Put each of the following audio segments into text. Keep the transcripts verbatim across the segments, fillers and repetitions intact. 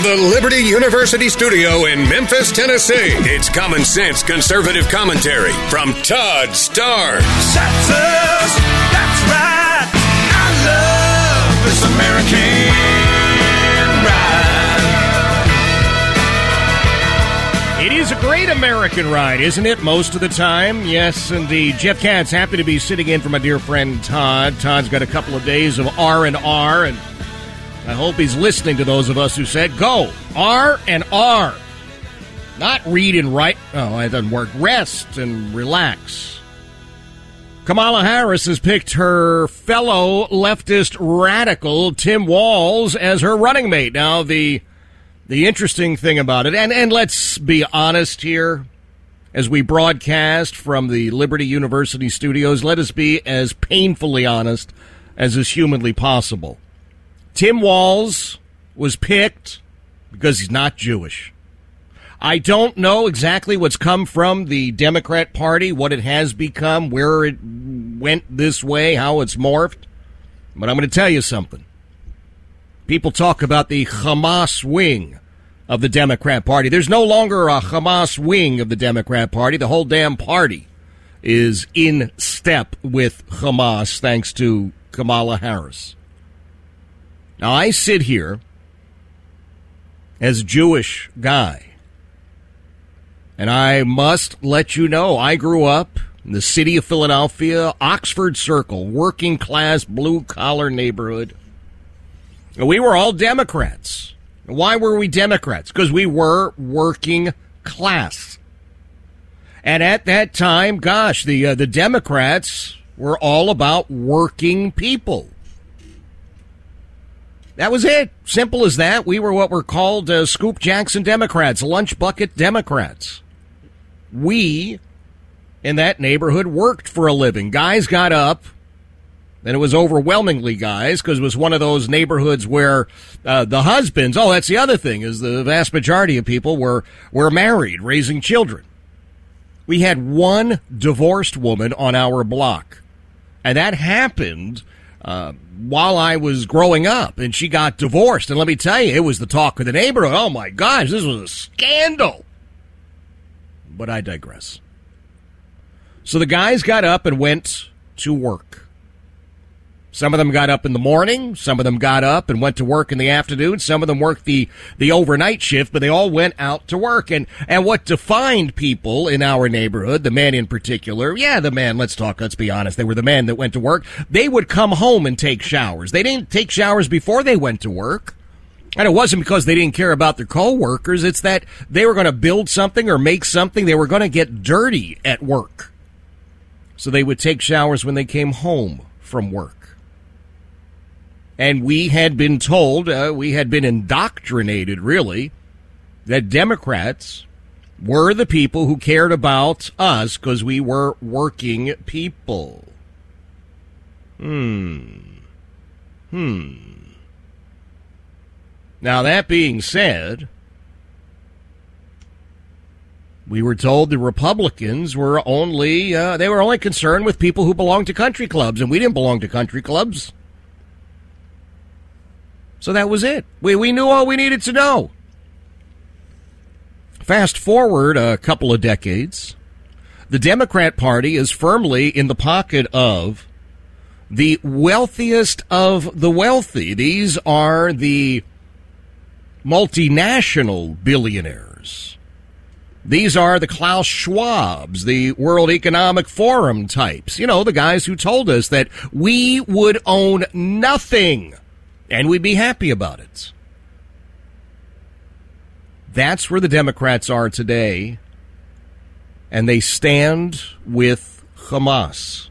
the Liberty University studio in Memphis, Tennessee, it's Common Sense Conservative Commentary from Todd Starnes. That's us. That's right. I love this American ride. It is a great American ride, isn't it? Most of the time. Yes, indeed. Jeff Katz, happy to be sitting in for my dear friend Todd. Todd's got a couple of days of R and R, and I hope he's listening to those of us who said, go, R and R. Not read and write. Oh, that doesn't work. Rest and relax. Kamala Harris has picked her fellow leftist radical, Tim Walz, as her running mate. Now, the the interesting thing about it, and, and let's be honest here, as we broadcast from the Liberty University studios, let us be as painfully honest as is humanly possible. Tim Walz was picked because he's not Jewish. I don't know exactly what's come from the Democrat Party, what it has become, where it went this way, how it's morphed. But I'm going to tell you something. People talk about the Hamas wing of the Democrat Party. There's no longer a Hamas wing of the Democrat Party. The whole damn party is in step with Hamas, thanks to Kamala Harris. Now, I sit here as a Jewish guy, and I must let you know, I grew up in the city of Philadelphia, Oxford Circle, working-class, blue-collar neighborhood. We were all Democrats. Why were we Democrats? Because we were working class. And at that time, gosh, the uh, the Democrats were all about working people. That was it. Simple as that. We were what were called uh, Scoop Jackson Democrats, lunch bucket Democrats. We, in that neighborhood, worked for a living. Guys got up, and it was overwhelmingly guys, because it was one of those neighborhoods where uh, the husbands, oh, that's the other thing, is the vast majority of people were, were married, raising children. We had one divorced woman on our block, and that happened Uh, while I was growing up, and she got divorced. And let me tell you, it was the talk of the neighborhood. Oh, my gosh, this was a scandal. But I digress. So the guys got up and went to work. Some of them got up in the morning. Some of them got up and went to work in the afternoon. Some of them worked the, the overnight shift, but they all went out to work. And, and what defined people in our neighborhood, the men in particular, yeah, the men, let's talk, let's be honest, they were the men that went to work. They would come home and take showers. They didn't take showers before they went to work. And it wasn't because they didn't care about their coworkers. It's that they were going to build something or make something. They were going to get dirty at work. So they would take showers when they came home from work. And we had been told, uh, we had been indoctrinated, really, that Democrats were the people who cared about us because we were working people. Hmm. Hmm. Now, that being said, we were told the Republicans were only, uh, they were only concerned with people who belonged to country clubs, and we didn't belong to country clubs. So that was it. We we knew all we needed to know. Fast forward a couple of decades, the Democrat Party is firmly in the pocket of the wealthiest of the wealthy. These are the multinational billionaires. These are the Klaus Schwabs, the World Economic Forum types. You know, the guys who told us that we would own nothing and we'd be happy about it. That's where the Democrats are today, and they stand with Hamas.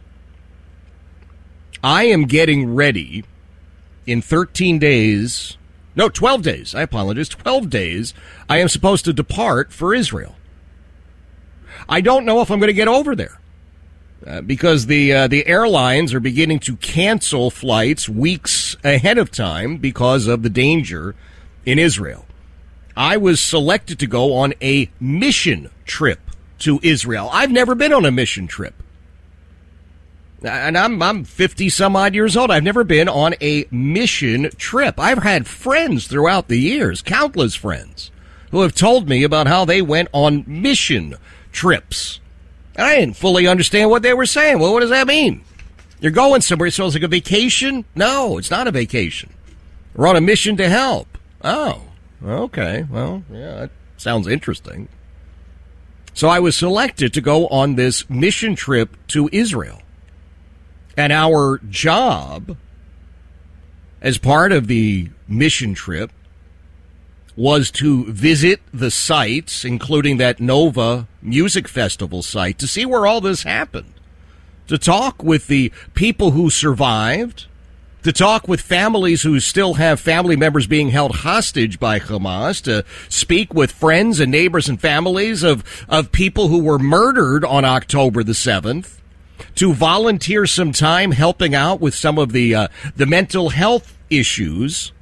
I am getting ready in thirteen days, no, twelve days, I apologize, twelve days, I am supposed to depart for Israel. I don't know if I'm going to get over there. Uh, because the uh, the airlines are beginning to cancel flights weeks ahead of time because of the danger in Israel. I was selected to go on a mission trip to Israel. I've never been on a mission trip. And I'm I'm fifty some odd years old. I've never been on a mission trip. I've had friends throughout the years, countless friends, who have told me about how they went on mission trips. And I didn't fully understand what they were saying. Well, what does that mean? You're going somewhere, so it's like a vacation? No, it's not a vacation. We're on a mission to help. Oh, okay. Well, yeah, that sounds interesting. So I was selected to go on this mission trip to Israel. And our job, as part of the mission trip, was to visit the sites, including that Nova Music Festival site, to see where all this happened, to talk with the people who survived, to talk with families who still have family members being held hostage by Hamas, to speak with friends and neighbors and families of, of people who were murdered on October the seventh, to volunteer some time helping out with some of the uh, the mental health issues.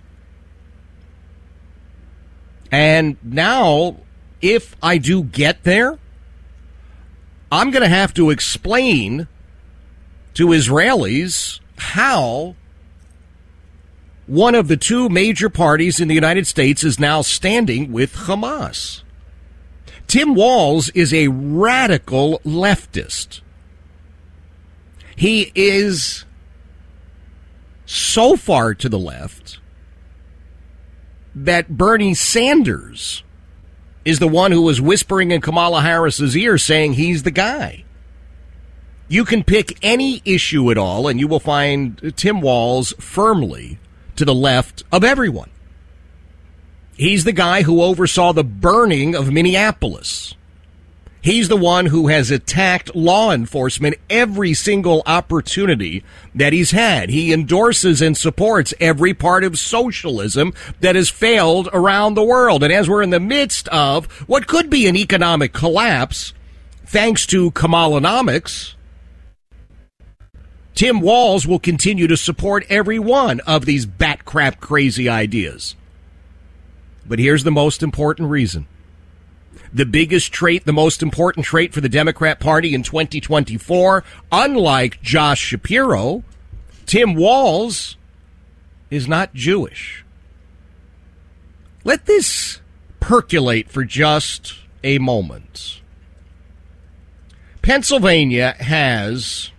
And now, if I do get there, I'm going to have to explain to Israelis how one of the two major parties in the United States is now standing with Hamas. Tim Walz is a radical leftist. He is so far to the left that Bernie Sanders is the one who was whispering in Kamala Harris's ear saying he's the guy. You can pick any issue at all, and you will find Tim Walz firmly to the left of everyone. He's the guy who oversaw the burning of Minneapolis. He's the one who has attacked law enforcement every single opportunity that he's had. He endorses and supports every part of socialism that has failed around the world. And as we're in the midst of what could be an economic collapse, thanks to Kamalanomics, Tim Walz will continue to support every one of these bat crap crazy ideas. But here's the most important reason. The biggest trait, the most important trait for the Democrat Party in twenty twenty-four, unlike Josh Shapiro, Tim Walz is not Jewish. Let this percolate for just a moment. Pennsylvania has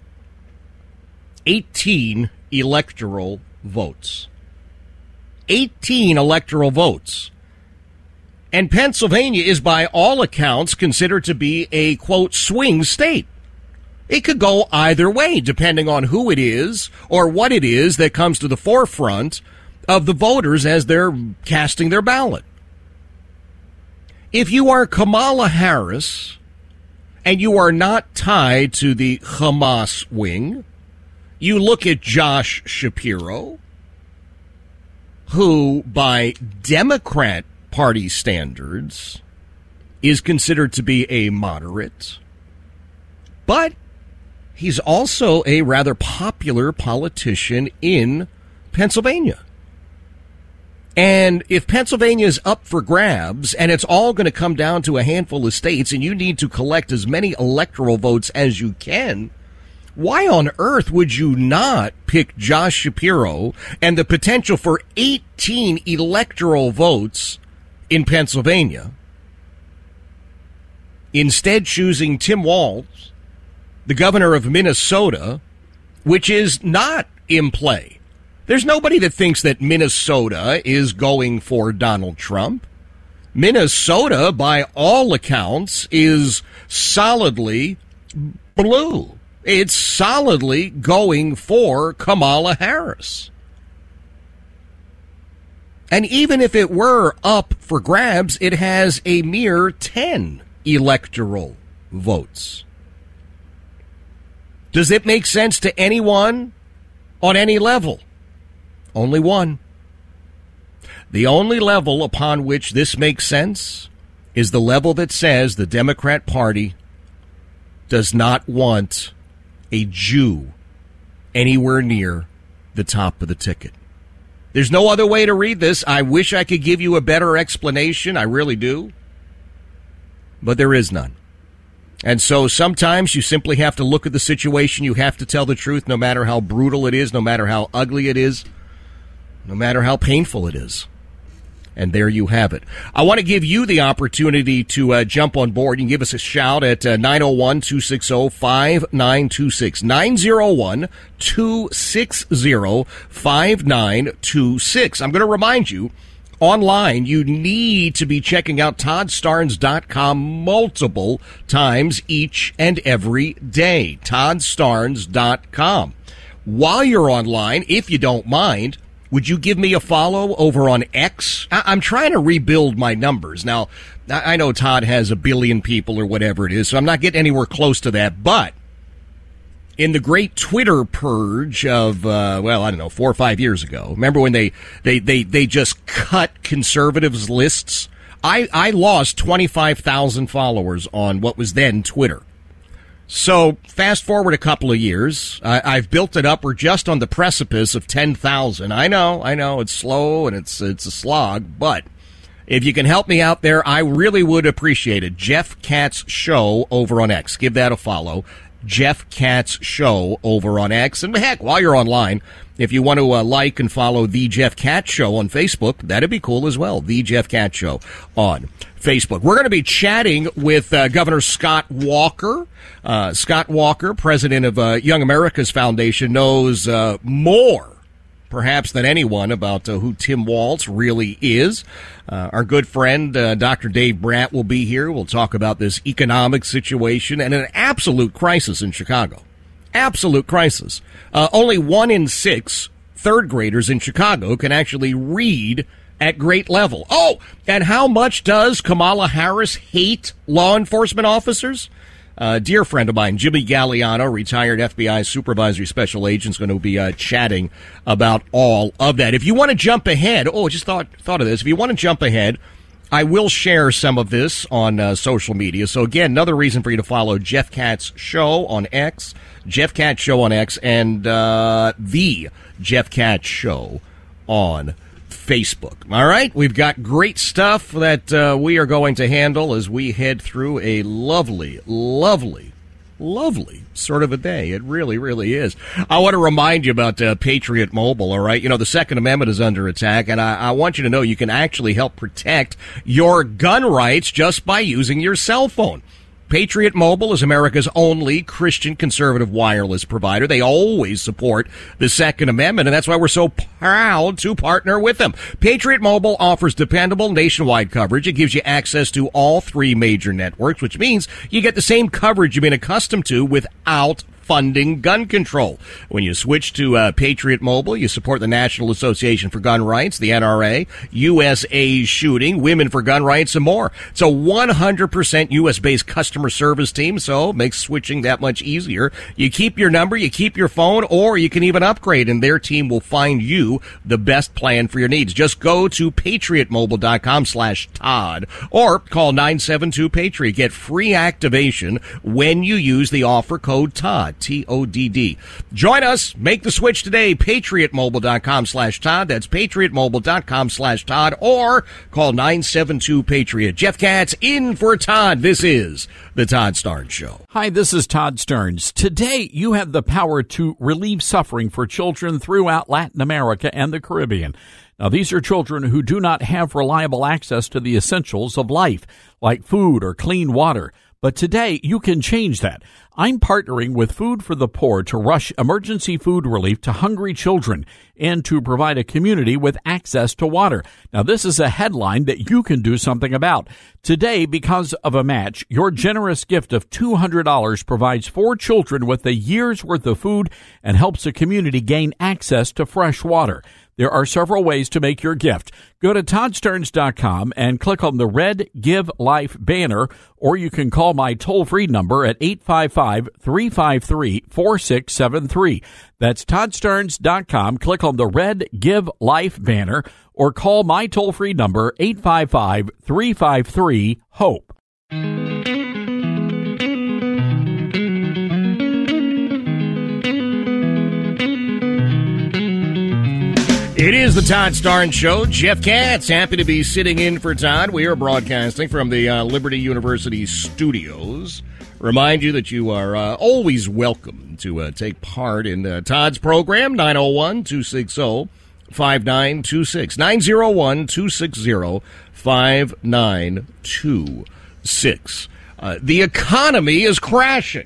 eighteen electoral votes. eighteen electoral votes. And Pennsylvania is, by all accounts, considered to be a, quote, swing state. It could go either way, depending on who it is or what it is that comes to the forefront of the voters as they're casting their ballot. If you are Kamala Harris and you are not tied to the Hamas wing, you look at Josh Shapiro, who, by Democrat Party standards, is considered to be a moderate, but he's also a rather popular politician in Pennsylvania. And if Pennsylvania is up for grabs, and it's all going to come down to a handful of states, and you need to collect as many electoral votes as you can, why on earth would you not pick Josh Shapiro and the potential for eighteen electoral votes in Pennsylvania, instead choosing Tim Walz, the governor of Minnesota, which is not in play? There's nobody that thinks that Minnesota is going for Donald Trump. Minnesota, by all accounts, is solidly blue. It's solidly going for Kamala Harris. And even if it were up for grabs, it has a mere ten electoral votes. Does it make sense to anyone on any level? Only one. The only level upon which this makes sense is the level that says the Democrat Party does not want a Jew anywhere near the top of the ticket. There's no other way to read this. I wish I could give you a better explanation. I really do. But there is none. And so sometimes you simply have to look at the situation. You have to tell the truth, no matter how brutal it is, no matter how ugly it is, no matter how painful it is. And there you have it. I want to give you the opportunity to uh, jump on board. You can give us a shout at uh, nine oh one, two six zero, five nine two six. nine oh one, two six zero, five nine two six. I'm going to remind you, online, you need to be checking out Todd Starnes dot com multiple times each and every day. Todd Starnes dot com. While you're online, if you don't mind, would you give me a follow over on X? I- I'm trying to rebuild my numbers. Now, I-, I know Todd has a billion people or whatever it is, so I'm not getting anywhere close to that. But in the great Twitter purge of, uh, well, I don't know, four or five years ago, remember when they, they, they, they just cut conservatives' lists? I, I lost twenty-five thousand followers on what was then Twitter. So fast forward a couple of years, I, I've built it up. We're just on the precipice of ten thousand. I know, I know, it's slow and it's it's a slog, but if you can help me out there, I really would appreciate it. Jeff Katz Show over on X. Give that a follow. Jeff Katz Show over on X. And heck, while you're online, if you want to uh, like and follow The Jeff Katz Show on Facebook, that'd be cool as well. The Jeff Katz Show on Facebook. We're going to be chatting with uh, Governor Scott Walker. Uh, Scott Walker, president of uh, Young America's Foundation, knows uh, more, perhaps, than anyone about uh, who Tim Walz really is. Uh, our good friend, uh, Doctor Dave Bratt, will be here. We'll talk about this economic situation and an absolute crisis in Chicago. Absolute crisis. Uh, only one in six third graders in Chicago can actually read at grade level. Oh, and how much does Kamala Harris hate law enforcement officers? A uh, dear friend of mine, Jimmy Galliano, retired F B I supervisory special agent, is going to be uh, chatting about all of that. If you want to jump ahead, oh, just thought thought of this. If you want to jump ahead, I will share some of this on uh, social media. So again, another reason for you to follow Jeff Katz Show on X, Jeff Katz Show on X, and uh, the Jeff Katz Show on Facebook. All right, we've got great stuff that uh, we are going to handle as we head through a lovely, lovely, lovely sort of a day. It really, really is. I want to remind you about uh, Patriot Mobile, all right? You know, the Second Amendment is under attack, and I, I want you to know you can actually help protect your gun rights just by using your cell phone. Patriot Mobile is America's only Christian conservative wireless provider. They always support the Second Amendment, and that's why we're so proud to partner with them. Patriot Mobile offers dependable nationwide coverage. It gives you access to all three major networks, which means you get the same coverage you've been accustomed to without funding gun control. When you switch to uh, Patriot Mobile, you support the National Association for Gun Rights, the N R A, U S A Shooting, Women for Gun Rights, and more. It's a one hundred percent U S-based customer service team, so it makes switching that much easier. You keep your number, you keep your phone, or you can even upgrade, and their team will find you the best plan for your needs. Just go to patriotmobile.com slash Todd or call nine seven two Patriot. Get free activation when you use the offer code Todd. T O D D. Join us. Make the switch today. PatriotMobile.com slash Todd. That's PatriotMobile.com slash Todd. Or call nine seven two Patriot. Jeff Katz in for Todd. This is the Todd Starnes Show. Hi, this is Todd Starnes. Today, you have the power to relieve suffering for children throughout Latin America and the Caribbean. Now, these are children who do not have reliable access to the essentials of life, like food or clean water. But today, you can change that. I'm partnering with Food for the Poor to rush emergency food relief to hungry children and to provide a community with access to water. Now, this is a headline that you can do something about. Today, because of a match, your generous gift of two hundred dollars provides four children with a year's worth of food and helps the community gain access to fresh water. There are several ways to make your gift. Go to Todd Starnes dot com and click on the red Give Life banner, or you can call my toll-free number at eight five five, three five three, four six seven three. That's Todd Starnes dot com. Click on the red Give Life banner, or call my toll-free number eight five five, three five three, HOPE. It is the Todd Starnes Show. Jeff Katz, happy to be sitting in for Todd. We are broadcasting from the uh, Liberty University studios Remind you that you are uh, always welcome to uh, take part in uh, Todd's program, nine oh one, two six oh, five nine two six. nine oh one, two six oh, five nine two six. Uh, the economy is crashing.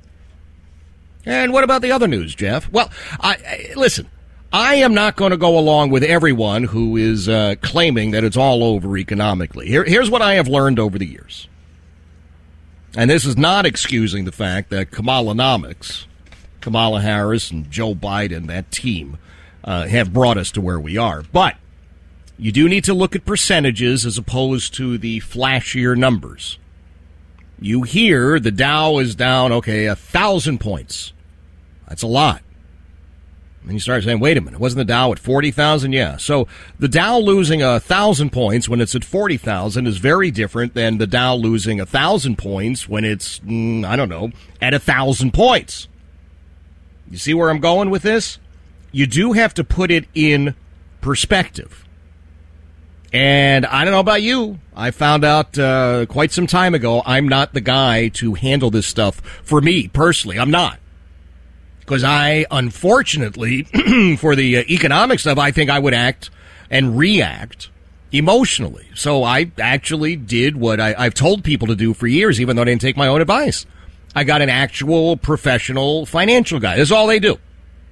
And what about the other news, Jeff? Well, I, I, listen, I am not going to go along with everyone who is uh, claiming that it's all over economically. Here, here's what I have learned over the years. And this is not excusing the fact that Kamalanomics, Kamala Harris and Joe Biden, that team, uh, have brought us to where we are. But you do need to look at percentages as opposed to the flashier numbers. You hear the Dow is down, okay, a thousand points. That's a lot. And you start saying, wait a minute, wasn't the Dow at forty thousand? Yeah. So the Dow losing a thousand points when it's at forty thousand is very different than the Dow losing a thousand points when it's, mm, I don't know, at a thousand points. You see where I'm going with this? You do have to put it in perspective. And I don't know about you. I found out uh, quite some time ago I'm not the guy to handle this stuff for me personally. I'm not. Because I, unfortunately, for the uh, economic stuff, I think I would act and react emotionally. So I actually did what I, I've told people to do for years, even though I didn't take my own advice. I got an actual professional financial guy. That's all they do.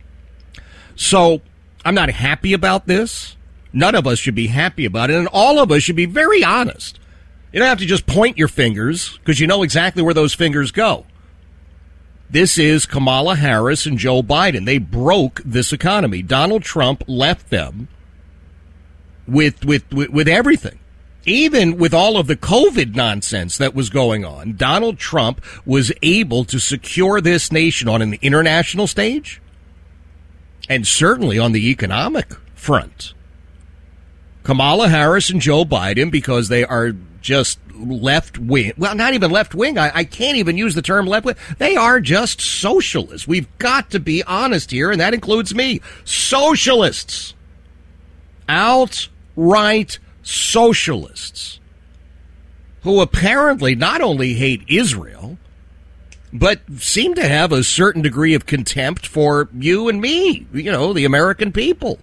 So I'm not happy about this. None of us should be happy about it, and all of us should be very honest. You don't have to just point your fingers, because you know exactly where those fingers go. This is Kamala Harris and Joe Biden. They broke this economy. Donald Trump left them with, with, with, with everything. Even with all of the COVID nonsense that was going on, Donald Trump was able to secure this nation on an international stage and certainly on the economic front. Kamala Harris and Joe Biden, because they are just left wing. Well, not even left wing. I, I can't even use the term left wing. They are just socialists. We've got to be honest here, and that includes me. Socialists. Outright socialists. Who apparently not only hate Israel, but seem to have a certain degree of contempt for you and me, you know, the American people.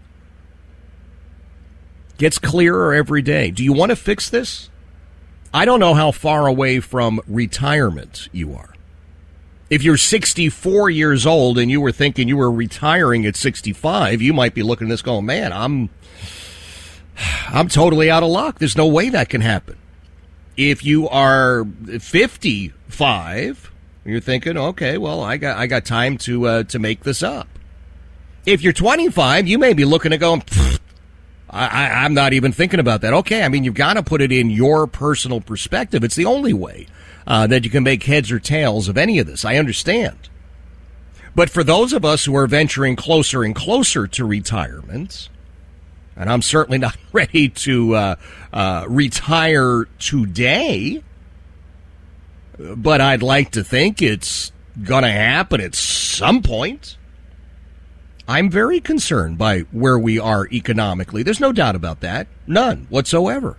Gets clearer every day. Do you want to fix this? I don't know how far away from retirement you are. If you're sixty-four years old and you were thinking you were retiring at sixty-five, you might be looking at this going, man, I'm I'm totally out of luck. There's no way that can happen. If you are fifty-five, you're thinking, okay, well, I got I got time to uh, to make this up. If you're twenty-five, you may be looking at going, I, I, I'm not even thinking about that. Okay, I mean, you've got to put it in your personal perspective. It's the only way uh, that you can make heads or tails of any of this. I understand. But for those of us who are venturing closer and closer to retirement, and I'm certainly not ready to uh, uh, retire today, but I'd like to think it's going to happen at some point. I'm very concerned by where we are economically. There's no doubt about that. None whatsoever.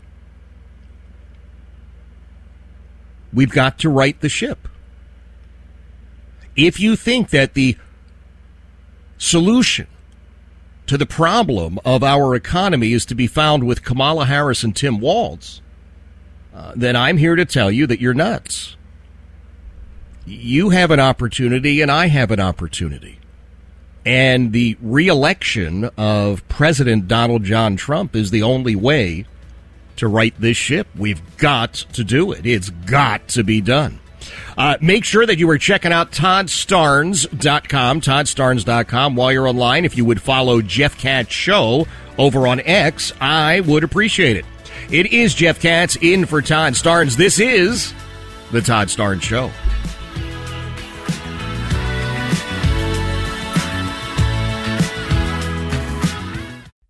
We've got to right the ship. If you think that the solution to the problem of our economy is to be found with Kamala Harris and Tim Walz, uh, then I'm here to tell you that you're nuts. You have an opportunity and I have an opportunity. And the re-election of President Donald John Trump is the only way to right this ship. We've got to do it. It's got to be done. Uh, make sure that you are checking out Todd Starnes dot com, Todd Starnes dot com, while you're online. If you would follow Jeff Katz Show over on X, I would appreciate it. It is Jeff Katz in for Todd Starnes. This is the Todd Starnes Show.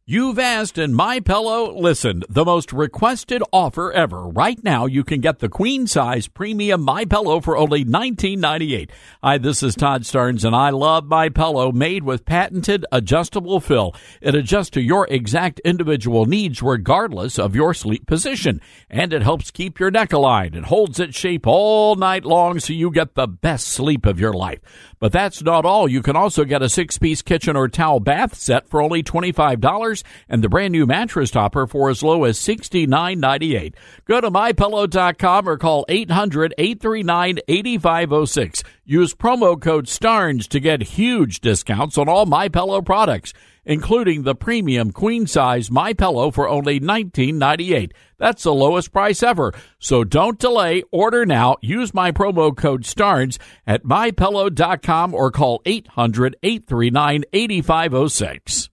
You've asked and MyPillow listened. The most requested offer ever. Right now, you can get the queen size premium MyPillow for only nineteen ninety-eight. Hi, this is Todd Starnes, and I love MyPillow, made with patented adjustable fill. It adjusts to your exact individual needs regardless of your sleep position, and it helps keep your neck aligned. It holds its shape all night long so you get the best sleep of your life. But that's not all. You can also get a six-piece kitchen or towel bath set for only twenty-five dollars and the brand new mattress topper for as low as sixty-nine ninety-eight. Go to my pillow dot com or call eight hundred, eight three nine, eight five zero six. Use promo code STARNS to get huge discounts on all MyPillow products, including the premium queen-size MyPillow for only nineteen ninety-eight. That's the lowest price ever. So don't delay. Order now. Use my promo code STARNS at my pillow dot com or call eight hundred, eight three nine, eight five zero six.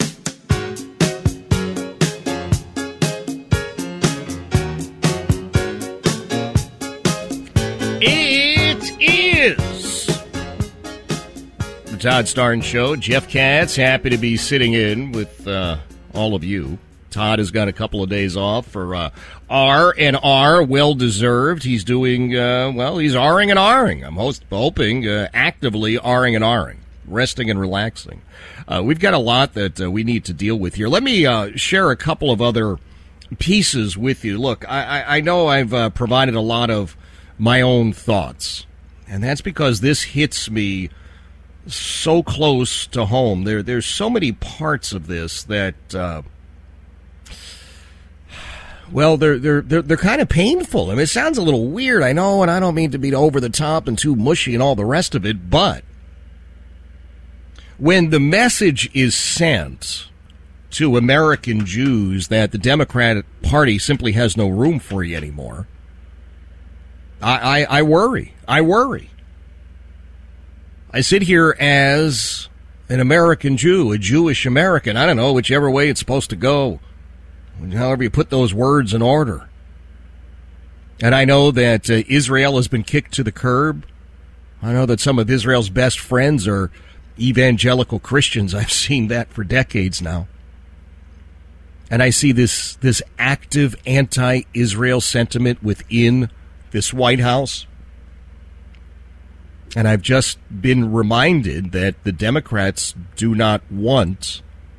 It is the Todd Starnes Show. Jeff Katz, happy to be sitting in with uh, all of you. Todd has got a couple of days off for uh, R and R, well-deserved. He's doing, uh, well, he's R-ing and R-ing. I'm host, hoping uh, actively R-ing and R-ing, resting and relaxing. Uh, we've got a lot that uh, we need to deal with here. Let me uh, share a couple of other pieces with you. Look, I, I, I know I've uh, provided a lot of my own thoughts, and that's because this hits me so close to home. There, there's so many parts of this that, uh, well, they're they're they're they're kind of painful. I mean, it sounds a little weird, I know, and I don't mean to be over the top and too mushy and all the rest of it, but when the message is sent to American Jews that the Democratic Party simply has no room for you anymore, I, I, I worry. I worry. I sit here as an American Jew, a Jewish American. I don't know, whichever way it's supposed to go, however you put those words in order. And I know that uh, Israel has been kicked to the curb. I know that some of Israel's best friends are evangelical Christians. I've seen that for decades now. And I see this, this active anti-Israel sentiment within this White House. And I've just been reminded that the Democrats do not want,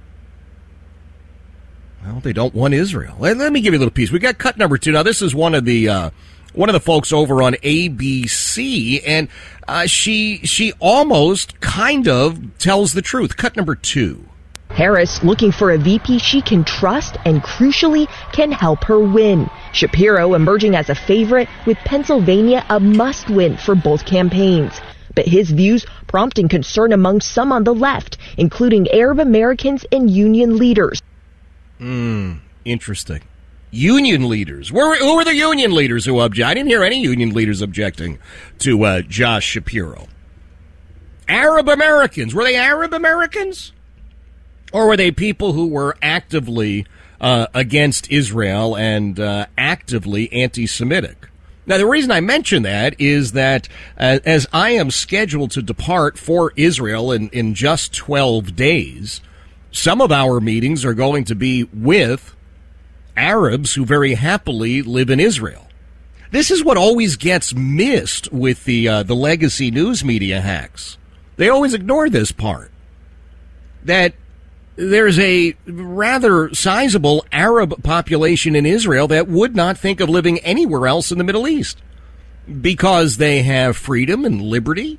well, they don't want Israel. Let, let me give you a little piece. We got cut number two. Now, this is one of the uh, one of the folks over on A B C, and uh, she she almost kind of tells the truth. Cut number two. Harris looking for a V P she can trust and, crucially, can help her win. Shapiro emerging as a favorite, with Pennsylvania a must-win for both campaigns. But his views prompting concern among some on the left, including Arab Americans and union leaders. Hmm, interesting. Union leaders. Where, who were the union leaders who object? I didn't hear any union leaders objecting to uh, Josh Shapiro. Arab Americans. Were they Arab Americans? Or were they people who were actively uh, against Israel and uh, actively anti-Semitic? Now, the reason I mention that is that uh, as I am scheduled to depart for Israel in, in just twelve days, some of our meetings are going to be with Arabs who very happily live in Israel. This is what always gets missed with the uh, the legacy news media hacks. They always ignore this part, that there's a rather sizable Arab population in Israel that would not think of living anywhere else in the Middle East because they have freedom and liberty.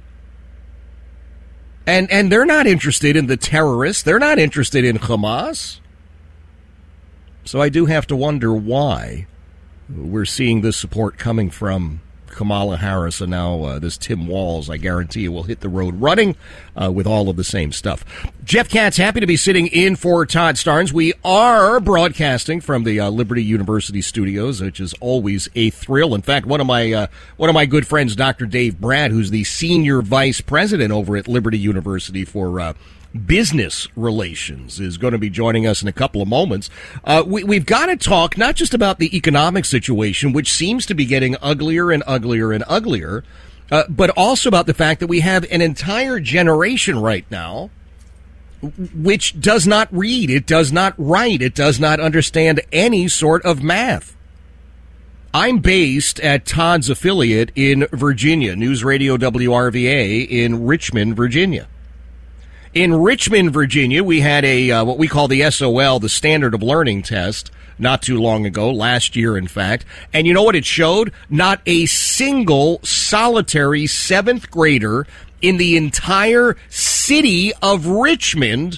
And and they're not interested in the terrorists. They're not interested in Hamas. So I do have to wonder why we're seeing this support coming from Kamala Harris, and now uh, this Tim Walz, I guarantee you, will hit the road running uh, with all of the same stuff. Jeff Katz, happy to be sitting in for Todd Starnes. We are broadcasting from the uh, Liberty University studios, which is always a thrill. In fact, one of my uh, one of my good friends, Doctor Dave Brad, who's the senior vice president over at Liberty University for uh, business relations, is going to be joining us in a couple of moments. Uh, we, we've got to talk not just about the economic situation, which seems to be getting uglier and uglier and uglier, uh, but also about the fact that we have an entire generation right now which does not read, it does not write, it does not understand any sort of math. I'm based at Todd's affiliate in Virginia, News Radio W R V A in Richmond, Virginia. In Richmond, Virginia, we had a uh, what we call the S O L, the Standard of Learning test, not too long ago, last year, in fact. And you know what it showed? Not a single solitary seventh grader in the entire city of Richmond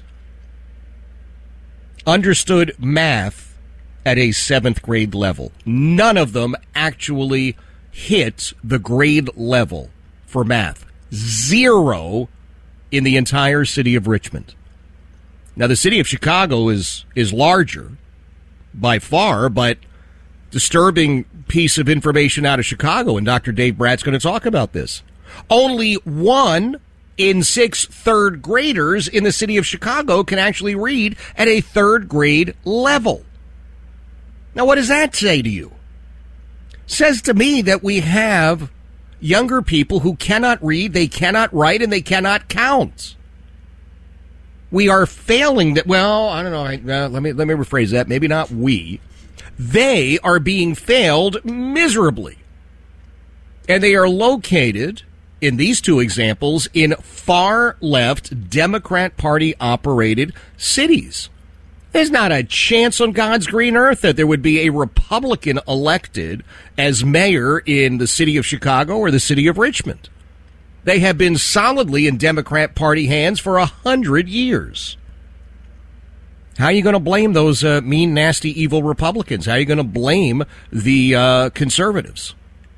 understood math at a seventh grade level. None of them actually hit the grade level for math. Zero in the entire city of Richmond. Now, the city of Chicago is is larger by far, but disturbing piece of information out of Chicago, and Doctor Dave Bratt's going to talk about this. Only one in six third graders in the city of Chicago can actually read at a third grade level. Now, what does that say to you? Says to me that we have younger people who cannot read, they cannot write, and they cannot count. We are failing that. Well, I don't know. Uh, let me let me rephrase that. Maybe not we. They are being failed miserably. And they are located, in these two examples, in far-left Democrat Party-operated cities. There's not a chance on God's green earth that there would be a Republican elected as mayor in the city of Chicago or the city of Richmond. They have been solidly in Democrat Party hands for a hundred years. How are you going to blame those uh, mean, nasty, evil Republicans? How are you going to blame the uh, conservatives?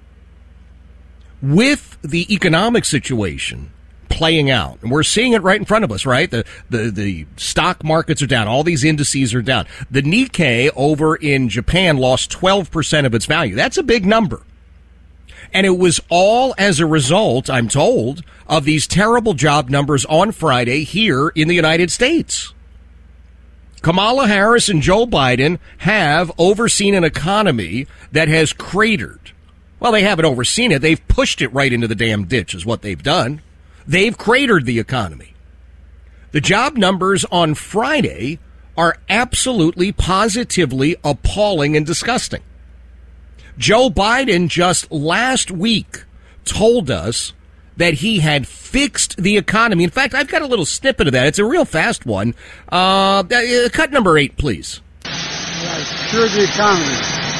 With the economic situation playing out, and we're seeing it right in front of us, right? The, the the stock markets are down. All these indices are down. The Nikkei over in Japan lost twelve percent of its value. That's a big number. And it was all as a result, I'm told, of these terrible job numbers on Friday here in the United States. Kamala Harris and Joe Biden have overseen an economy that has cratered. Well, they haven't overseen it. They've pushed it right into the damn ditch is what they've done. They've cratered the economy. The job numbers on Friday are absolutely, positively appalling and disgusting. Joe Biden just last week told us that he had fixed the economy. In fact, I've got a little snippet of that. It's a real fast one. Uh, cut number eight, please. I cured the economy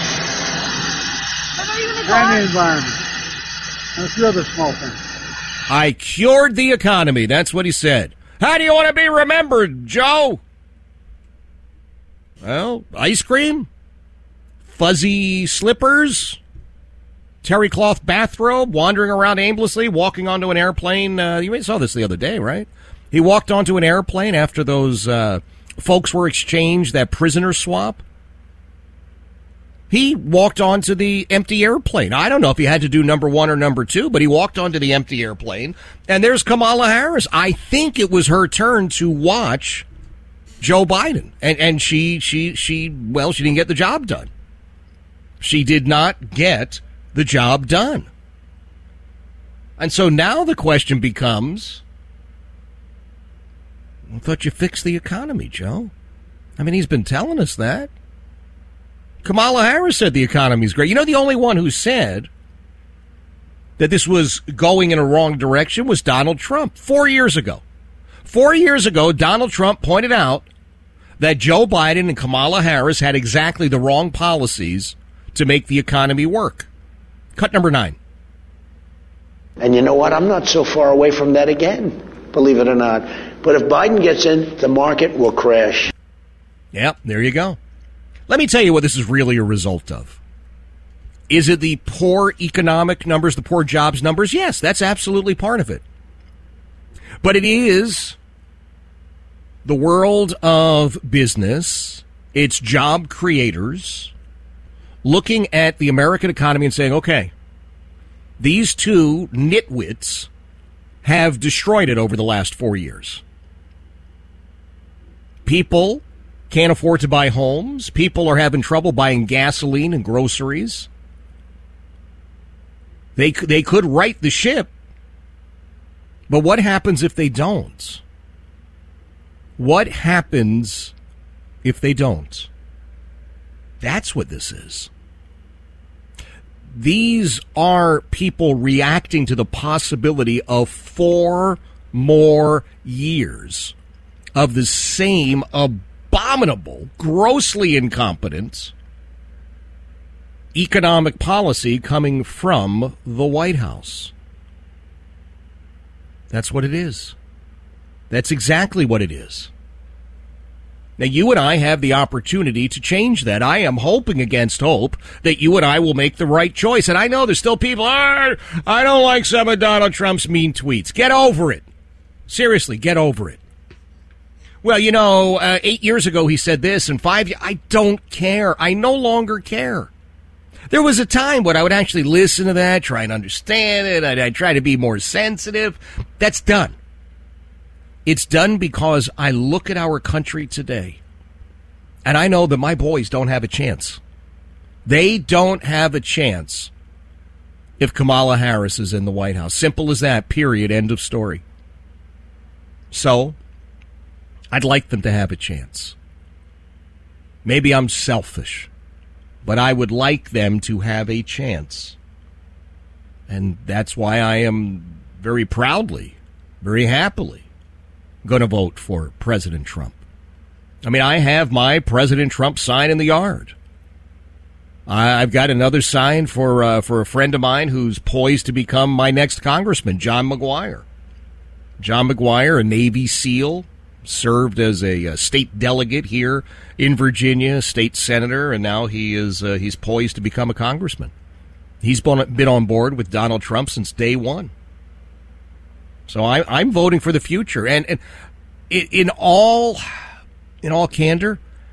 and the environment and a few other small things. I cured the economy. That's what he said. How do you want to be remembered, Joe? Well, ice cream, fuzzy slippers, terry cloth bathrobe, wandering around aimlessly, walking onto an airplane. Uh, you saw this the other day, right? He walked onto an airplane after those uh, folks were exchanged, that prisoner swap. He walked onto the empty airplane. I don't know if he had to do number one or number two, but he walked onto the empty airplane. And there's Kamala Harris. I think it was her turn to watch Joe Biden. And, and she, she, she, well, she didn't get the job done. She did not get the job done. And so now the question becomes, I thought you fixed the economy, Joe. I mean, he's been telling us that. Kamala Harris said the economy's great. You know, the only one who said that this was going in a wrong direction was Donald Trump four years ago. Four years ago, Donald Trump pointed out that Joe Biden and Kamala Harris had exactly the wrong policies to make the economy work. Cut number nine. And you know what? I'm not so far away from that again, believe it or not. But if Biden gets in, the market will crash. Yep, there you go. Let me tell you what this is really a result of. Is it the poor economic numbers, the poor jobs numbers? Yes, that's absolutely part of it. But it is the world of business, its job creators, looking at the American economy and saying, okay, these two nitwits have destroyed it over the last four years. People can't afford to buy homes. People are having trouble buying gasoline and groceries. They they could right the ship, but what happens if they don't? What happens if they don't? That's what this is. These are people reacting to the possibility of four more years of the same abominable, grossly incompetent economic policy coming from the White House. That's what it is. That's exactly what it is. Now, you and I have the opportunity to change that. I am hoping against hope that you and I will make the right choice. And I know there's still people, oh, I don't like some of Donald Trump's mean tweets. Get over it. Seriously, get over it. Well, you know, uh, eight years ago he said this, and five years, I don't care. I no longer care. There was a time when I would actually listen to that, try and understand it. I'd, I'd try to be more sensitive. That's done. It's done because I look at our country today, and I know that my boys don't have a chance. They don't have a chance if Kamala Harris is in the White House. Simple as that, period, end of story. So, I'd like them to have a chance. Maybe I'm selfish, but I would like them to have a chance. And that's why I am very proudly, very happily going to vote for President Trump. I mean, I have my President Trump sign in the yard. I've got another sign for uh, for a friend of mine who's poised to become my next congressman, John McGuire. John McGuire, a Navy SEAL, served as a, a state delegate here in Virginia, state senator, and now he is uh, he's poised to become a congressman. He's been on board with Donald Trump since day one. So I, I'm voting for the future, and, and in all in all candor,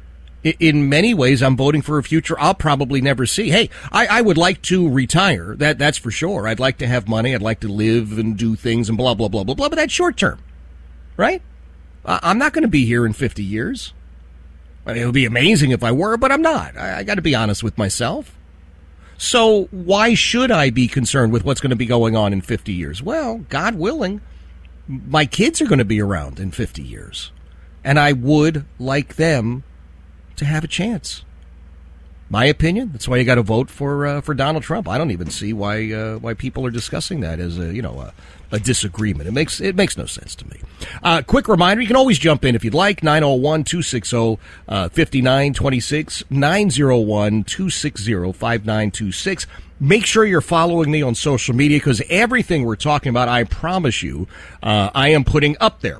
in many ways, I'm voting for a future I'll probably never see. Hey, I, I would like to retire. That that's for sure. I'd like to have money. I'd like to live and do things and blah blah blah blah blah. But that's short term, right? I'm not going to be here in fifty years. I mean, it would be amazing if I were, but I'm not. I, I got to be honest with myself. So why should I be concerned with what's going to be going on in fifty years? Well, God willing, my kids are going to be around in fifty years, and I would like them to have a chance. My opinion. That's why you got to vote for uh, for Donald Trump. I don't even see why uh, why people are discussing that as a you know a, a disagreement. It makes it makes no sense to me. Uh, quick reminder: you can always jump in if you'd like. nine oh one, two six oh, five nine two six, nine oh one, two six oh, five nine two six. Make sure you're following me on social media because everything we're talking about, I promise you, uh, I am putting up there.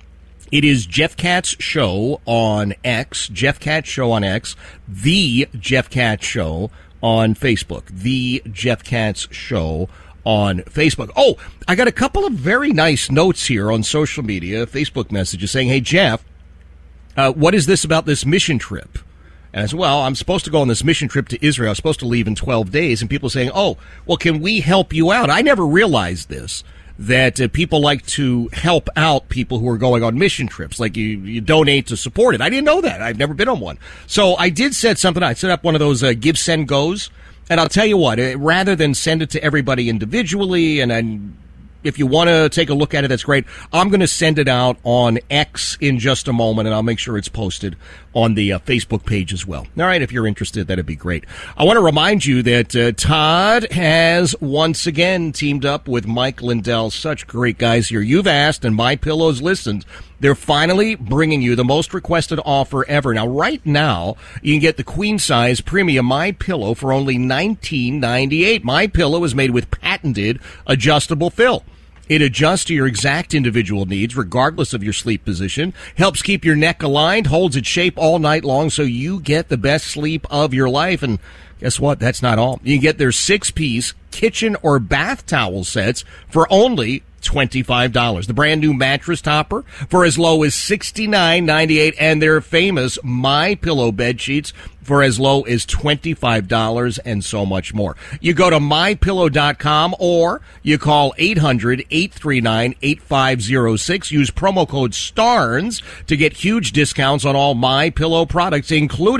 It is Jeff Katz Show on X, Jeff Katz Show on X, The Jeff Katz Show on Facebook, The Jeff Katz Show on Facebook. Oh, I got a couple of very nice notes here on social media, Facebook messages saying, hey, Jeff, uh, what is this about this mission trip? And I said, well, I'm supposed to go on this mission trip to Israel. I'm supposed to leave in twelve days. And people saying, oh, well, can we help you out? I never realized this. That uh, people like to help out people who are going on mission trips, like you, you donate to support it. I didn't know that. I've never been on one. So I did set something. I set up one of those uh, give, send, goes. And I'll tell you what, uh, rather than send it to everybody individually, and then if you want to take a look at it, that's great. I'm going to send it out on X in just a moment, and I'll make sure it's posted on the uh, Facebook page as well. All right, if you're interested, that'd be great. I want to remind you that uh, Todd has once again teamed up with Mike Lindell. Such great guys here. You've asked, and MyPillow's listened. They're finally bringing you the most requested offer ever. Now, right now, you can get the queen-size premium MyPillow for only nineteen ninety-eight. MyPillow is made with patented adjustable fill. It adjusts to your exact individual needs, regardless of your sleep position, helps keep your neck aligned, holds its shape all night long so you get the best sleep of your life. And guess what? That's not all. You can get their six-piece kitchen or bath towel sets for only twenty-five dollars. The brand new mattress topper for as low as sixty-nine ninety-eight, and their famous MyPillow bed sheets for as low as twenty-five dollars, and so much more. You go to my pillow dot com or you call eight hundred, eight three nine, eight five oh six. Use promo code STARNS to get huge discounts on all MyPillow products, including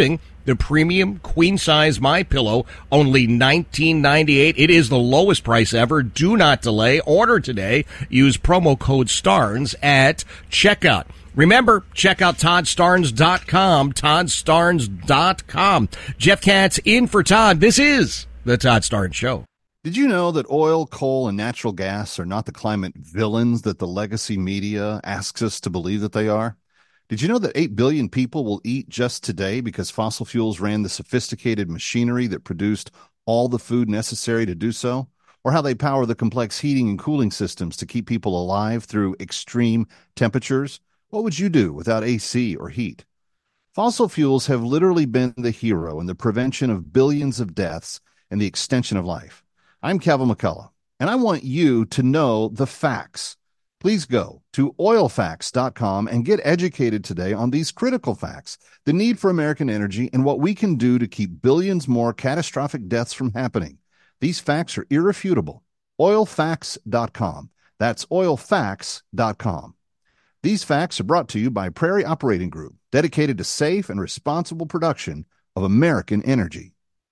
The premium queen-size MyPillow, only nineteen ninety-eight. It is the lowest price ever. Do not delay. Order today. Use promo code STARNS at checkout. Remember, check out Todd Starnes dot com, Todd Starnes dot com. Jeff Katz in for Todd. This is the Todd Starnes Show. Did you know that oil, coal, and natural gas are not the climate villains that the legacy media asks us to believe that they are? Did you know that eight billion people will eat just today because fossil fuels ran the sophisticated machinery that produced all the food necessary to do so? Or how they power the complex heating and cooling systems to keep people alive through extreme temperatures? What would you do without A C or heat? Fossil fuels have literally been the hero in the prevention of billions of deaths and the extension of life. I'm Kevin McCullough, and I want you to know the facts. Please go to oil facts dot com and get educated today on these critical facts, the need for American energy, and what we can do to keep billions more catastrophic deaths from happening. These facts are irrefutable. oil facts dot com. That's oil facts dot com. These facts are brought to you by Prairie Operating Group, dedicated to safe and responsible production of American energy.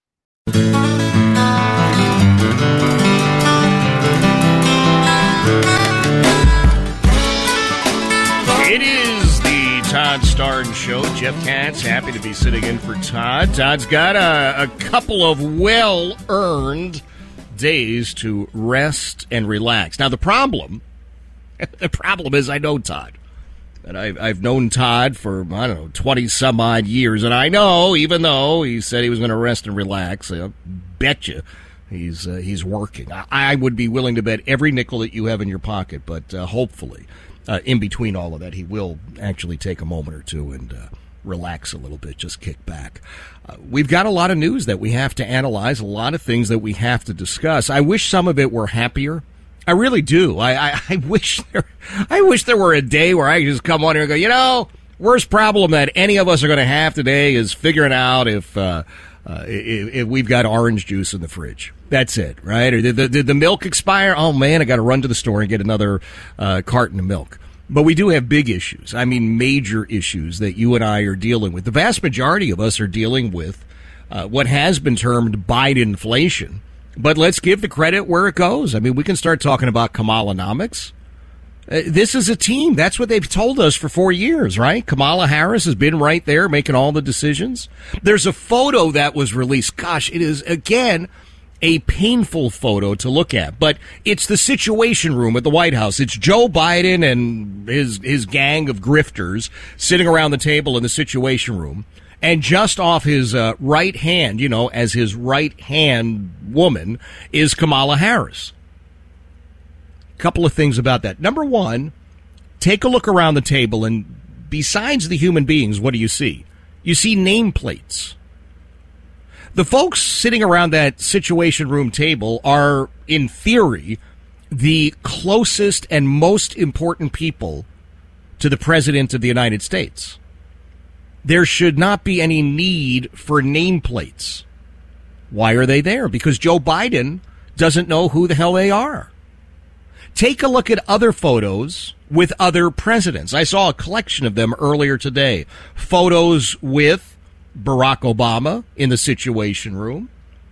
It is the Todd Starnes Show. Jeff Katz, happy to be sitting in for Todd. Todd's got a, a couple of well-earned days to rest and relax. Now, the problem, the problem is I know Todd. And I've, I've known Todd for, I don't know, twenty-some-odd years. And I know, even though he said he was going to rest and relax, I bet you he's, uh, he's working. I, I would be willing to bet every nickel that you have in your pocket, but uh, hopefully... Uh, in between all of that, he will actually take a moment or two and uh, relax a little bit, just kick back. Uh, we've got a lot of news that we have to analyze, a lot of things that we have to discuss. I wish some of it were happier. I really do. I, I, I wish there, I wish there were a day where I could just come on here and go, you know, worst problem that any of us are going to have today is figuring out if, uh, uh, if, if we've got orange juice in the fridge. That's it, right? Or did the, did the milk expire? Oh, man, I got to run to the store and get another uh, carton of milk. But we do have big issues. I mean, major issues that you and I are dealing with. The vast majority of us are dealing with uh, what has been termed Bidenflation. But let's give the credit where it goes. I mean, we can start talking about Kamalanomics. Uh, this is a team. That's what they've told us for four years, right? Kamala Harris has been right there making all the decisions. There's a photo that was released. Gosh, it is, again, a painful photo to look at, but it's the Situation Room at the White House. It's Joe Biden and his his gang of grifters sitting around the table in the Situation Room, and just off his uh, right hand, you know, as his right hand woman, is Kamala Harris. Couple of things about that. Number one, take a look around the table, and besides the human beings, what do you see? You see nameplates. The folks sitting around that Situation Room table are, in theory, the closest and most important people to the President of the United States. There should not be any need for nameplates. Why are they there? Because Joe Biden doesn't know who the hell they are. Take a look at other photos with other presidents. I saw a collection of them earlier today. Photos with Barack Obama in the Situation Room,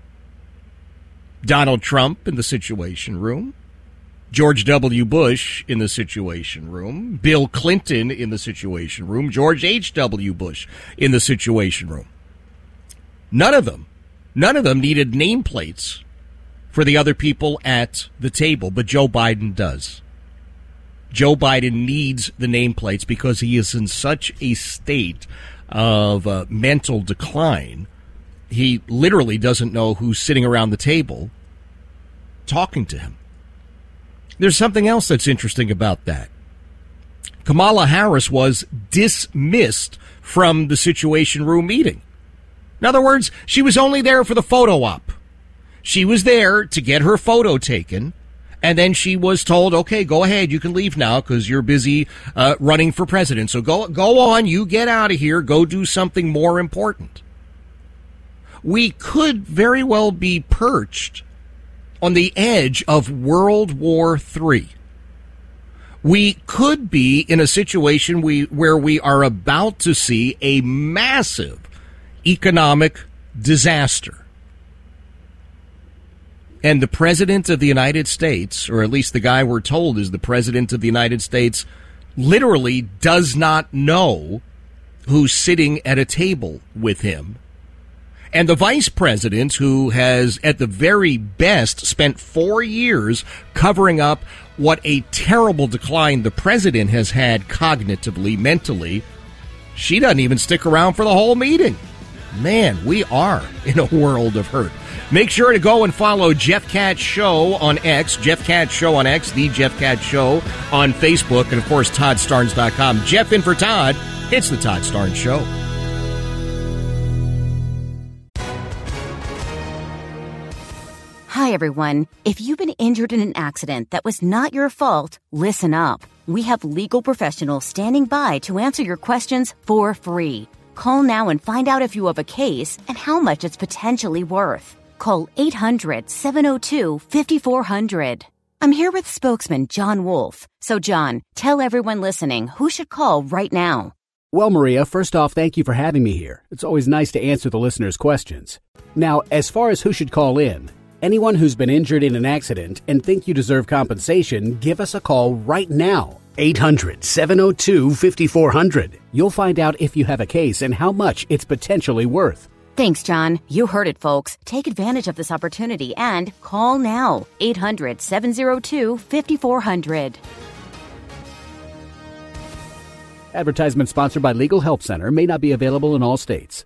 Donald Trump in the Situation Room, George W. Bush in the Situation Room, Bill Clinton in the Situation Room, George H W. Bush in the Situation Room. None of them, none of them needed nameplates for the other people at the table, but Joe Biden does. Joe Biden needs the nameplates because he is in such a state of uh, mental decline. He literally doesn't know who's sitting around the table talking to him. There's something else that's interesting about that. Kamala Harris was dismissed from the Situation Room meeting. In other words, she was only there for the photo op. She was there to get her photo taken, and then she was told, okay, go ahead, you can leave now because you're busy uh, running for president. So go go on, you get out of here, go do something more important. We could very well be perched on the edge of World War Three. We could be in a situation we where we are about to see a massive, economic disaster. And the President of the United States, or at least the guy we're told is the President of the United States, literally does not know who's sitting at a table with him. And the Vice President, who has at the very best spent four years covering up what a terrible decline the President has had cognitively, mentally, she doesn't even stick around for the whole meeting. Man, we are in a world of hurt. Make sure to go and follow Jeff Katz Show on X, Jeff Katz Show on X, The Jeff Katz Show on Facebook, and, of course, Todd Starnes dot com. Jeff in for Todd. It's the Todd Starnes Show. Hi, everyone. If you've been injured in an accident that was not your fault, listen up. We have legal professionals standing by to answer your questions for free. Call now and find out if you have a case and how much it's potentially worth. Call eight hundred, seven oh two, five four zero zero. I'm here with spokesman John Wolf. So, John, tell everyone listening who should call right now. Well, Maria, first off, thank you for having me here. It's always nice to answer the listeners' questions. Now, as far as who should call in, anyone who's been injured in an accident and think you deserve compensation, give us a call right now. eight hundred, seven oh two, five four zero zero. You'll find out if you have a case and how much it's potentially worth. Thanks, John. You heard it, folks. Take advantage of this opportunity and call now. eight hundred, seven oh two, five four zero zero. Advertisement sponsored by Legal Help Center. May not be available in all states.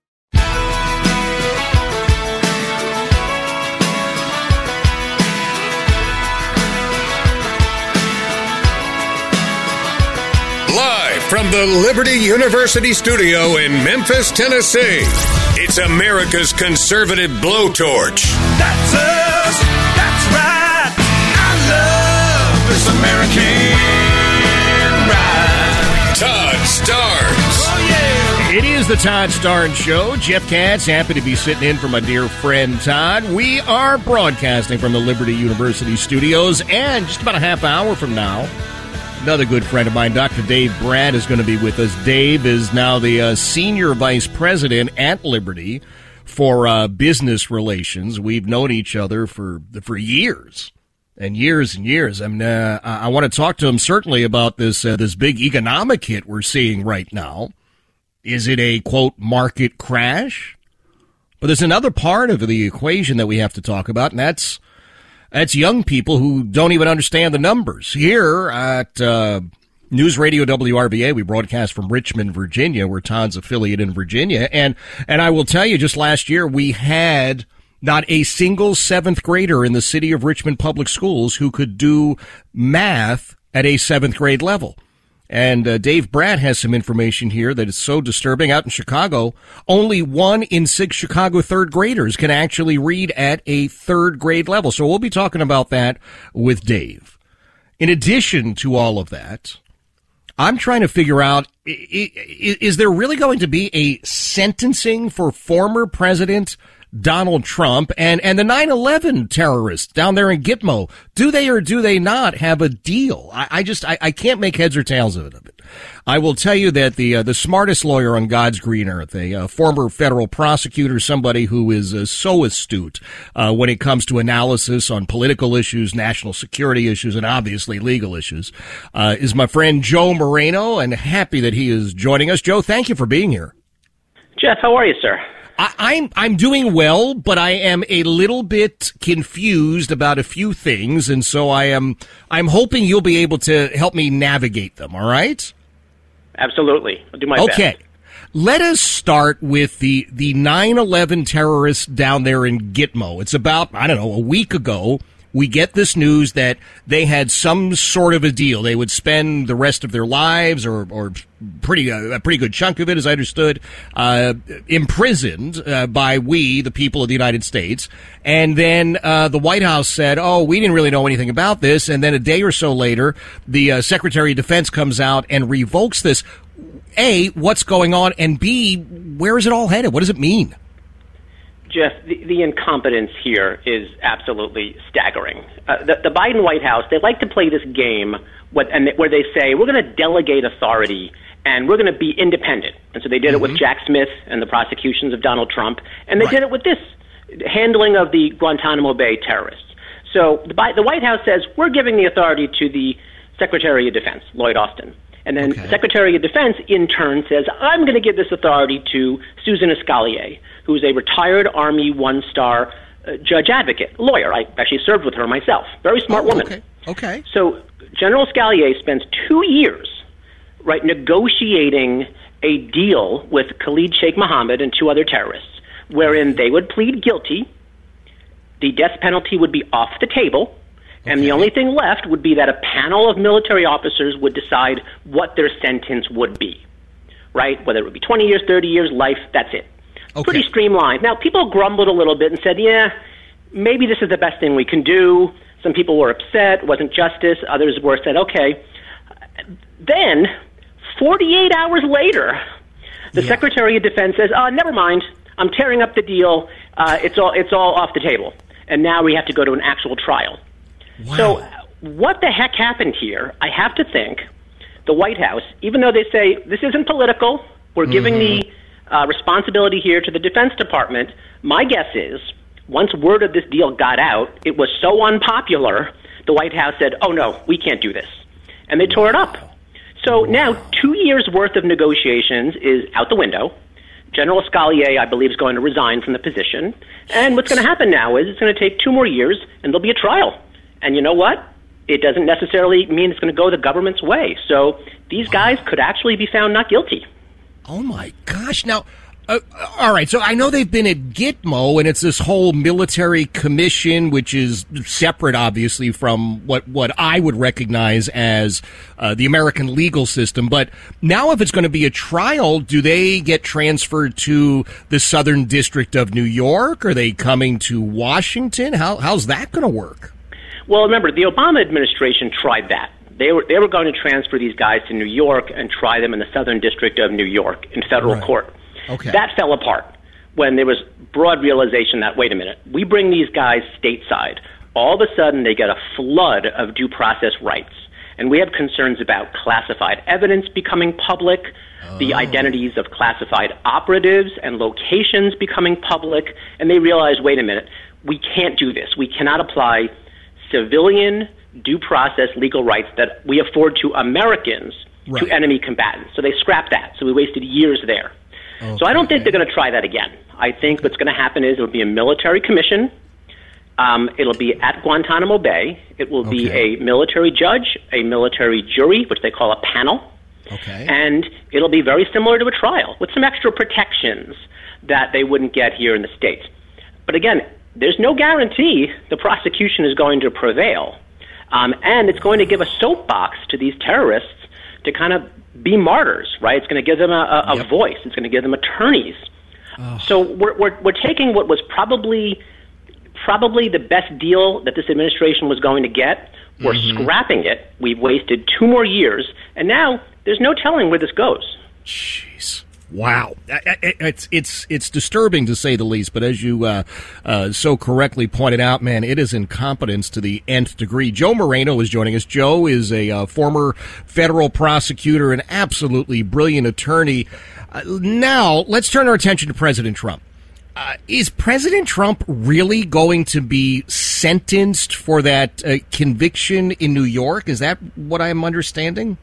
Live from the Liberty University studio in Memphis, Tennessee, it's America's conservative blowtorch. That's us. That's right. I love this American ride. Todd Starnes. Oh, yeah. It is the Todd Starnes Show. Jeff Katz, happy to be sitting in for my dear friend Todd. We are broadcasting from the Liberty University studios, and just about a half hour from now, another good friend of mine, Doctor Dave Brad, is going to be with us. Dave is now the uh, Senior Vice President at Liberty for uh, Business Relations. We've known each other for for years and years and years. I mean, uh, I, I want to talk to him certainly about this uh, this big economic hit we're seeing right now. Is it a, quote, market crash? But there's another part of the equation that we have to talk about, and that's That's young people who don't even understand the numbers. Here at uh, News Radio W R V A, we broadcast from Richmond, Virginia. We're Todd's affiliate in Virginia. And and I will tell you, just last year, we had not a single seventh grader in the city of Richmond Public Schools who could do math at a seventh grade level. And uh, Dave Brad has some information here that is so disturbing. Out in Chicago, only one in six Chicago third graders can actually read at a third grade level. So we'll be talking about that with Dave. In addition to all of that, I'm trying to figure out, is there really going to be a sentencing for former President Donald Trump and, and the nine eleven terrorists down there in Gitmo? Do they or do they not have a deal? I, I just, I, I can't make heads or tails of it. Of it. I will tell you that the uh, the smartest lawyer on God's green earth, a uh, former federal prosecutor, somebody who is uh, so astute uh, when it comes to analysis on political issues, national security issues, and obviously legal issues, uh, is my friend Joe Moreno, and happy that he is joining us. Joe, thank you for being here. Jeff, how are you, sir? I, I'm I'm doing well, but I am a little bit confused about a few things, and so I am I'm hoping you'll be able to help me navigate them. All right? Absolutely, I'll do my okay. best. Okay, let us start with the the nine eleven terrorists down there in Gitmo. It's about I don't know a week ago. We get this news that they had some sort of a deal. They would spend the rest of their lives, or, or pretty uh, a pretty good chunk of it, as I understood, uh, imprisoned uh, by we, the people of the United States. And then uh, the White House said, oh, we didn't really know anything about this. And then a day or so later, the uh, Secretary of Defense comes out and revokes this. A, what's going on? And B, where is it all headed? What does it mean? Jeff, the, the incompetence here is absolutely staggering. Uh, the, the Biden White House, they like to play this game what, and where they say, we're going to delegate authority and we're going to be independent. And so they did mm-hmm. it with Jack Smith and the prosecutions of Donald Trump, and they right. did it with this handling of the Guantanamo Bay terrorists. So the, the White House says, we're giving the authority to the Secretary of Defense, Lloyd Austin. And then okay. Secretary of Defense, in turn, says, I'm going to give this authority to Susan Escalier, who is a retired Army one-star uh, judge advocate, lawyer. I actually served with her myself. Very smart oh, woman. Okay. okay. So General Escalier spends two years, right, negotiating a deal with Khalid Sheikh Mohammed and two other terrorists, wherein they would plead guilty, the death penalty would be off the table, and okay. the only thing left would be that a panel of military officers would decide what their sentence would be, right? Whether it would be twenty years, thirty years, life, that's it. Okay. Pretty streamlined. Now, people grumbled a little bit and said, yeah, maybe this is the best thing we can do. Some people were upset. It wasn't justice. Others were said, okay. Then, forty-eight hours later, the yeah. Secretary of Defense says, oh, never mind. I'm tearing up the deal. Uh, it's all it's all off the table. And now we have to go to an actual trial. Wow. So what the heck happened here? I have to think the White House, even though they say this isn't political, we're mm-hmm. giving the uh, responsibility here to the Defense Department, my guess is once word of this deal got out, it was so unpopular, the White House said, oh, no, we can't do this. And they wow. tore it up. So wow. now two years' worth of negotiations is out the window. General Escalier, I believe, is going to resign from the position. And what's going to happen now is it's going to take two more years, and there'll be a trial. And you know what? It doesn't necessarily mean it's going to go the government's way. So these wow. guys could actually be found not guilty. Oh, my gosh. Now, uh, all right, so I know they've been at Gitmo, and it's this whole military commission, which is separate, obviously, from what, what I would recognize as uh, the American legal system. But now if it's going to be a trial, do they get transferred to the Southern District of New York? Are they coming to Washington? How, how's that going to work? Well, remember, the Obama administration tried that. They were they were going to transfer these guys to New York and try them in the Southern District of New York in federal right. court. Okay. That fell apart when there was broad realization that, wait a minute, we bring these guys stateside. All of a sudden, they get a flood of due process rights. And we have concerns about classified evidence becoming public, oh. the identities of classified operatives and locations becoming public. And they realized, wait a minute, we can't do this. We cannot apply civilian due process legal rights that we afford to Americans right. to enemy combatants. So they scrapped that. So we wasted years there. Okay. So I don't think they're going to try that again. I think what's going to happen is it'll be a military commission. Um, it'll be at Guantanamo Bay. It will be okay. a military judge, a military jury, which they call a panel. Okay. And it'll be very similar to a trial with some extra protections that they wouldn't get here in the States. But again, there's no guarantee the prosecution is going to prevail. Um, and it's going to give a soapbox to these terrorists to kind of be martyrs, right? It's going to give them a, a, yep. a voice. It's going to give them attorneys. Oh. So we're, we're we're taking what was probably probably the best deal that this administration was going to get. We're mm-hmm. scrapping it. We've wasted two more years, and now there's no telling where this goes. Jeez. Wow, it's it's it's disturbing to say the least. But as you uh, uh, so correctly pointed out, man, it is incompetence to the nth degree. Joe Moreno is joining us. Joe is a uh, former federal prosecutor, an absolutely brilliant attorney. Uh, now, let's turn our attention to President Trump. Uh, is President Trump really going to be sentenced for that uh, conviction in New York? Is that what I'm understanding?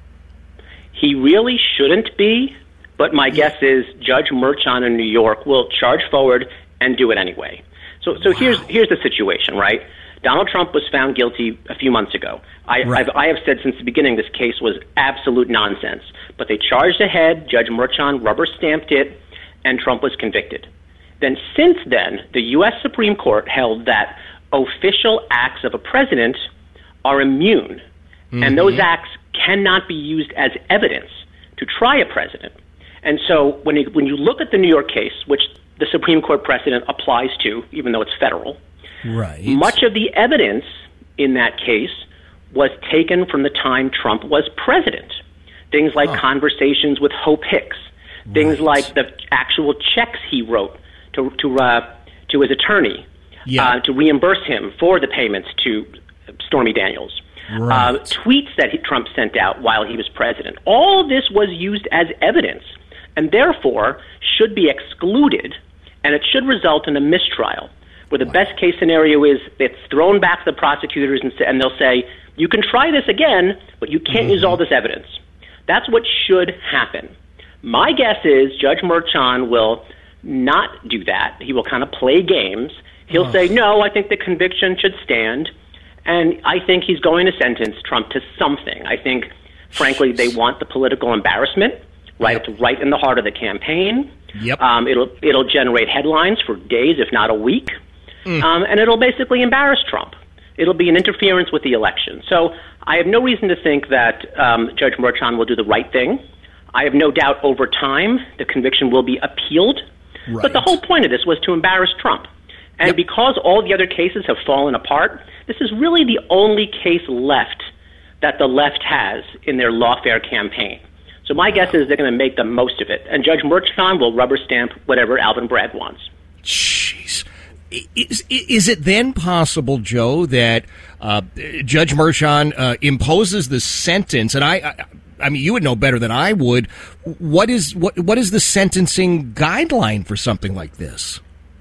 He really shouldn't be. But my guess is Judge Merchan in New York will charge forward and do it anyway. So, so wow. here's here's the situation, right? Donald Trump was found guilty a few months ago. I, right. I've, I have said since the beginning this case was absolute nonsense. But they charged ahead, Judge Merchan rubber-stamped it, and Trump was convicted. Then since then, the U S Supreme Court held that official acts of a president are immune, mm-hmm. and those acts cannot be used as evidence to try a president. And so when you, when you look at the New York case, which the Supreme Court precedent applies to, even though it's federal, right. much of the evidence in that case was taken from the time Trump was president. Things like oh. conversations with Hope Hicks, things right. like the actual checks he wrote to to uh, to his attorney yeah. uh, to reimburse him for the payments to Stormy Daniels. right. uh, tweets that he, Trump sent out while he was president. All of this was used as evidence and therefore should be excluded, and it should result in a mistrial, where the best case scenario is it's thrown back to the prosecutors and, say, and they'll say, you can try this again, but you can't mm-hmm. use all this evidence. That's what should happen. My guess is Judge Merchan will not do that. He will kind of play games. He'll oh. say, no, I think the conviction should stand, and I think he's going to sentence Trump to something. I think, frankly, they want the political embarrassment. Right, yep. It's right in the heart of the campaign. Yep. Um, it'll it'll generate headlines for days, if not a week, mm. um, and it'll basically embarrass Trump. It'll be an interference with the election. So I have no reason to think that um, Judge Merchan will do the right thing. I have no doubt over time the conviction will be appealed. Right. But the whole point of this was to embarrass Trump. And yep. because all the other cases have fallen apart, this is really the only case left that the left has in their lawfare campaign. So my guess is they're going to make the most of it. And Judge Merchan will rubber stamp whatever Alvin Bragg wants. Jeez. Is, is it then possible, Joe, that uh, Judge Merchan uh, imposes the sentence, and I, I I mean, you would know better than I would, what is what what is the sentencing guideline for something like this?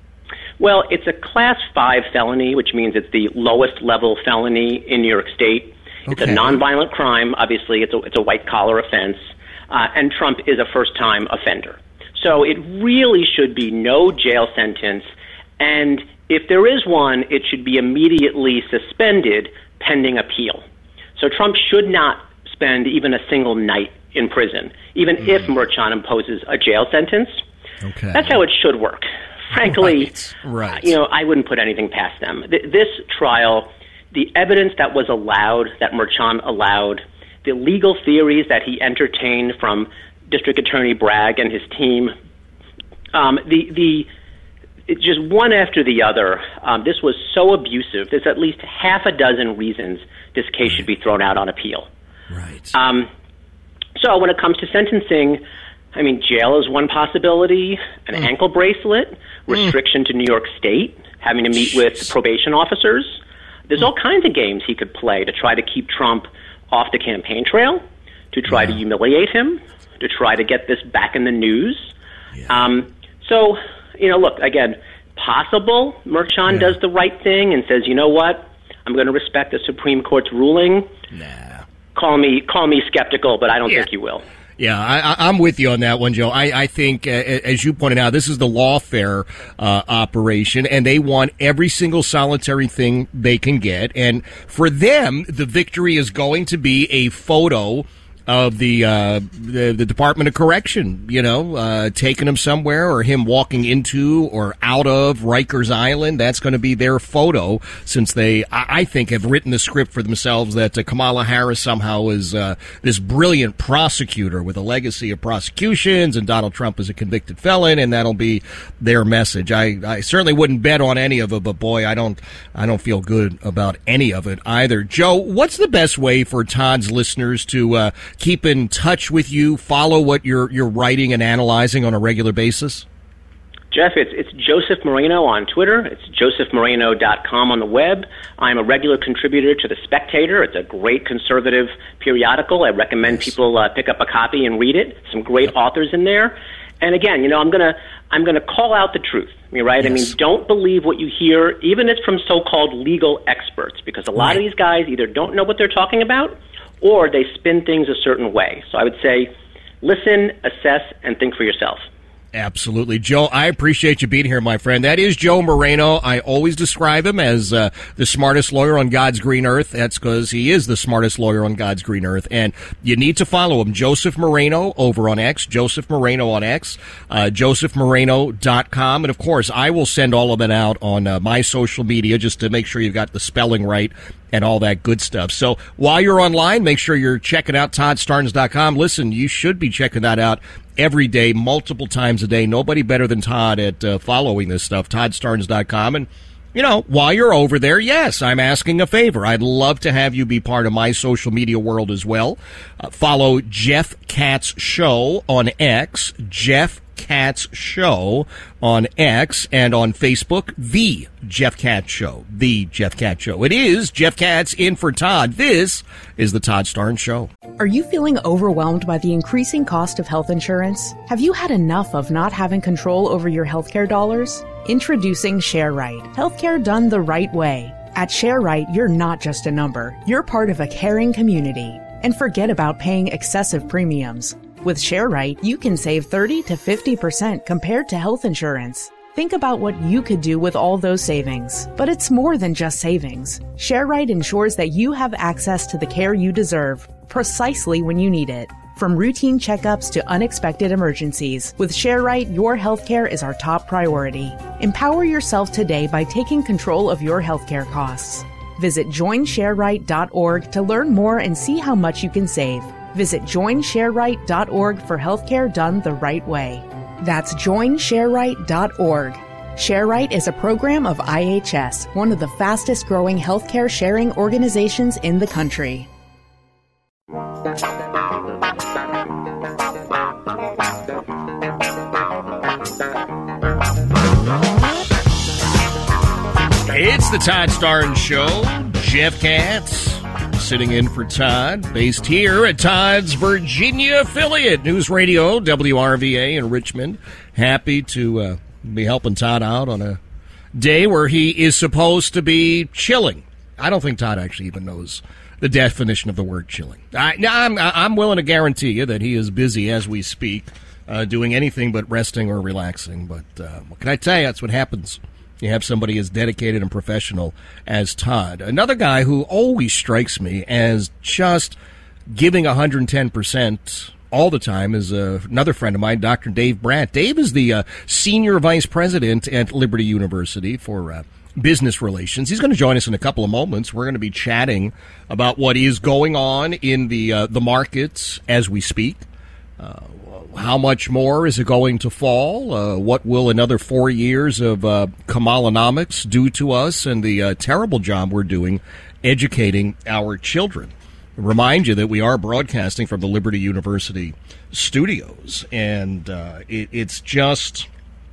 Well, it's a class five felony, which means it's the lowest level felony in New York State. It's okay. a nonviolent crime. Obviously, it's a, it's a white-collar offense. Uh, and Trump is a first-time offender. So it really should be no jail sentence, and if there is one, it should be immediately suspended pending appeal. So Trump should not spend even a single night in prison, even mm. if Merchan imposes a jail sentence. Okay. That's how it should work. Frankly, right. Right. you know, I wouldn't put anything past them. Th- this trial, the evidence that was allowed, that Merchan allowed, the legal theories that he entertained from District Attorney Bragg and his team, um, the the it's just one after the other. Um, this was so abusive. There's at least half a dozen reasons this case should be thrown out on appeal. Right. Um, so when it comes to sentencing, I mean, jail is one possibility, an mm. ankle bracelet, restriction mm. to New York State, having to meet Jeez. with probation officers. There's mm. all kinds of games he could play to try to keep Trump off the campaign trail, to try yeah. to humiliate him, to try to get this back in the news. Yeah. Um, so, you know, look, again, possible Merchan yeah. does the right thing and says, you know what, I'm going to respect the Supreme Court's ruling. Nah. Call me, call me skeptical, but I don't yeah. think you will. Yeah, I, I'm with you on that one, Joe. I, I think, uh, as you pointed out, this is the lawfare uh, operation, and they want every single solitary thing they can get. And for them, the victory is going to be a photo of the, uh, the the Department of Correction, you know, uh, taking him somewhere, or him walking into or out of Rikers Island. That's going to be their photo, since they, I, I think, have written the script for themselves that uh, Kamala Harris somehow is uh, this brilliant prosecutor with a legacy of prosecutions, and Donald Trump is a convicted felon, and that'll be their message. I, I certainly wouldn't bet on any of it, but boy, I don't I don't feel good about any of it either. Joe, what's the best way for Todd's listeners to uh, keep in touch with you, follow what you're you're writing and analyzing on a regular basis? Jeff, it's it's Joseph Moreno on Twitter. It's joseph moreno dot com on the web. I'm a regular contributor to The Spectator. It's a great conservative periodical. I recommend yes. people uh, pick up a copy and read it. Some great yep. authors in there. And again, you know, I'm gonna I'm gonna call out the truth. I mean, right? Yes. I mean, don't believe what you hear, even if it's from so-called legal experts, because a lot right. of these guys either don't know what they're talking about, or they spin things a certain way. So I would say, listen, assess, and think for yourself. Absolutely. Joe, I appreciate you being here, my friend. That is Joe Moreno. I always describe him as uh, the smartest lawyer on God's green earth. That's because he is the smartest lawyer on God's green earth. And you need to follow him. Joseph Moreno over on X. Joseph Moreno on X. Uh, joseph moreno dot com. And, of course, I will send all of it out on uh, my social media just to make sure you've got the spelling right and all that good stuff. So while you're online, make sure you're checking out todd starnes dot com. Listen, you should be checking that out every day, multiple times a day. Nobody better than Todd at uh, following this stuff, todd starnes dot com. And you know, while you're over there, yes, I'm asking a favor. I'd love to have you be part of my social media world as well. Uh, follow Jeff Katz Show on X, Jeff Katz Show on X, and on Facebook, The Jeff Katz Show. The Jeff Katz Show. It is Jeff Katz in for Todd. This is the Todd Starnes Show. Are you feeling overwhelmed by the increasing cost of health insurance? Have you had enough of not having control over your healthcare dollars? Introducing ShareRight. Healthcare done the right way. At ShareRight, you're not just a number. You're part of a caring community. And forget about paying excessive premiums. With ShareRight, you can save thirty to fifty percent compared to health insurance. Think about what you could do with all those savings. But it's more than just savings. ShareRight ensures that you have access to the care you deserve, precisely when you need it. From routine checkups to unexpected emergencies, with ShareRight, your healthcare is our top priority. Empower yourself today by taking control of your healthcare costs. Visit join share right dot org to learn more and see how much you can save. Visit join share right dot org for healthcare done the right way. That's join share right dot org. ShareRight is a program of I H S, one of the fastest growing healthcare sharing organizations in the country. It's the Todd Starnes Show. Jeff Katz sitting in for Todd, based here at Todd's Virginia affiliate, News Radio, W R V A in Richmond. Happy to uh, be helping Todd out on a day where he is supposed to be chilling. I don't think Todd actually even knows the definition of the word chilling. I, I'm, I'm willing to guarantee you that he is busy as we speak, uh, doing anything but resting or relaxing. But uh, what can I tell you? That's what happens. You have somebody as dedicated and professional as Todd. Another guy who always strikes me as just giving one hundred ten percent all the time is uh, another friend of mine, Doctor Dave Brandt. Dave is the uh, Senior Vice President at Liberty University for uh, Business Relations. He's going to join us in a couple of moments. We're going to be chatting about what is going on in the, uh, the markets as we speak. Uh, How much more is it going to fall? Uh, what will another four years of uh, Kamalanomics do to us and the uh, terrible job we're doing educating our children? Remind you that we are broadcasting from the Liberty University studios, and uh, it, it's just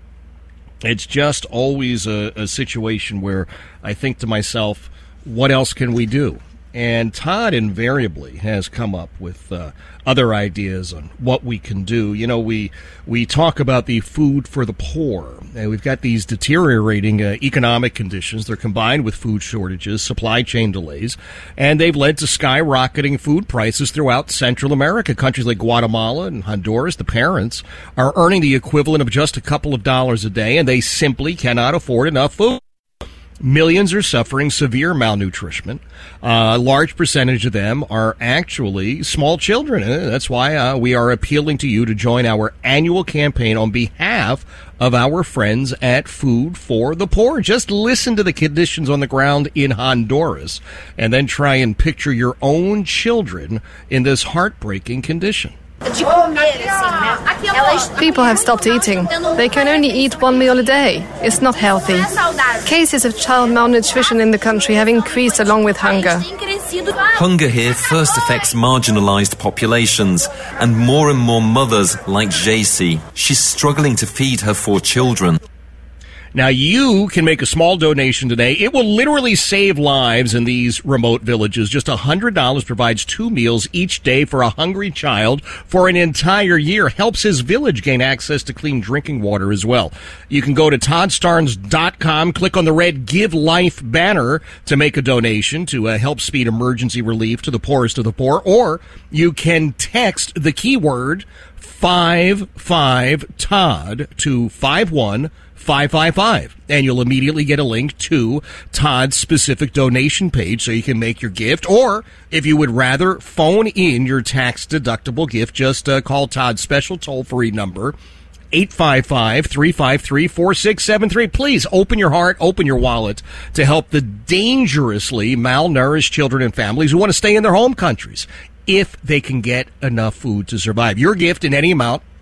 it's just always a, a situation where I think to myself, what else can we do? And Todd invariably has come up with uh, other ideas on what we can do. You know, we we talk about the food for the poor. And we've got these deteriorating uh, economic conditions. They're combined with food shortages, supply chain delays, and they've led to skyrocketing food prices throughout Central America. Countries like Guatemala and Honduras, the parents are earning the equivalent of just a couple of dollars a day, and they simply cannot afford enough food. Millions are suffering severe malnutrition. Uh, a large percentage of them are actually small children. And that's why uh, we are appealing to you to join our annual campaign on behalf of our friends at Food for the Poor. Just listen to the conditions on the ground in Honduras and then try and picture your own children in this heartbreaking condition. People have stopped eating. They can only eat one meal a day. It's not healthy. Cases of child malnutrition in the country have increased along with hunger. Hunger here first affects marginalized populations and more and more mothers like J C. She's struggling to feed her four children. Now, you can make a small donation today. It will literally save lives in these remote villages. Just one hundred dollars provides two meals each day for a hungry child for an entire year. Helps his village gain access to clean drinking water as well. You can go to todd starnes dot com, click on the red Give Life banner to make a donation to uh, help speed emergency relief to the poorest of the poor. Or you can text the keyword five five Todd to five one five five five, and you'll immediately get a link to Todd's specific donation page so you can make your gift. Or if you would rather phone in your tax-deductible gift, just uh, call Todd's special toll-free number, eight five five, three five three, four six seven three. Please open your heart, open your wallet to help the dangerously malnourished children and families who want to stay in their home countries if they can get enough food to survive. Your gift in any amount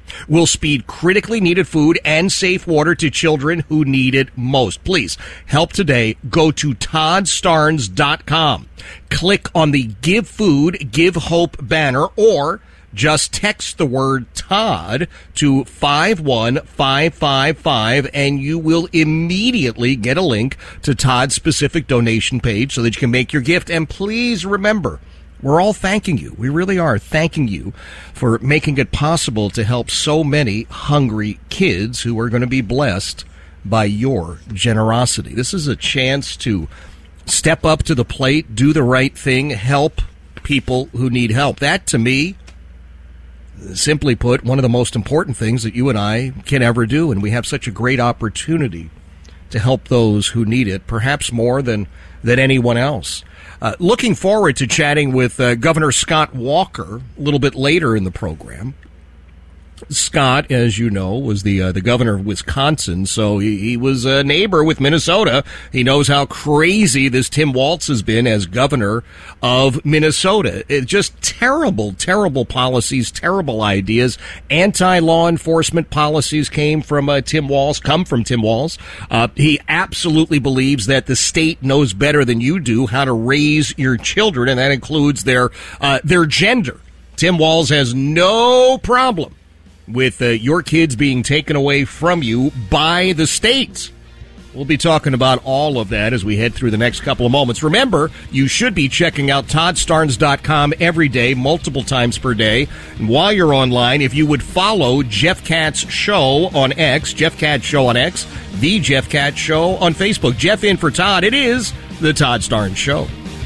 will speed critically needed food and safe water to children who need it most. Please help today. Go to Todd Starnes dot com. Click on the Give Food, Give Hope banner, or just text the word Todd to five one five five five, and you will immediately get a link to Todd's specific donation page so that you can make your gift. And please remember, we're all thanking you. We really are thanking you for making it possible to help so many hungry kids who are going to be blessed by your generosity. This is a chance to step up to the plate, do the right thing, help people who need help. That, to me, simply put, one of the most important things that you and I can ever do, and we have such a great opportunity to help those who need it, perhaps more than, than anyone else. Uh, looking forward to chatting with uh, Governor Scott Walker a little bit later in the program. Scott, as you know, was the uh, the governor of Wisconsin, so he, he was a neighbor with Minnesota. He knows how crazy this Tim Walz has been as governor of Minnesota. It's just terrible, terrible policies, terrible ideas. Anti-law enforcement policies came from uh, Tim Walz, come from Tim Walz. Uh, he absolutely believes that the state knows better than you do how to raise your children, and that includes their uh, their gender. Tim Walz has no problem with uh, your kids being taken away from you by the state. We'll be talking about all of that as we head through the next couple of moments. Remember, you should be checking out Todd Starnes dot com every day, multiple times per day. And while you're online, if you would follow Jeff Katz Show on X, Jeff Katz Show on X, The Jeff Katz Show on Facebook. Jeff in for Todd. It is The Todd Starnes Show.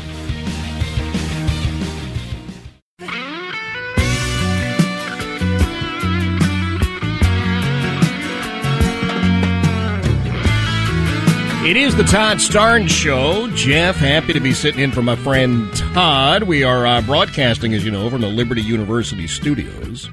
It is the Todd Starnes Show. Jeff, happy to be sitting in for my friend Todd. We are uh, broadcasting, as you know, from the Liberty University studios.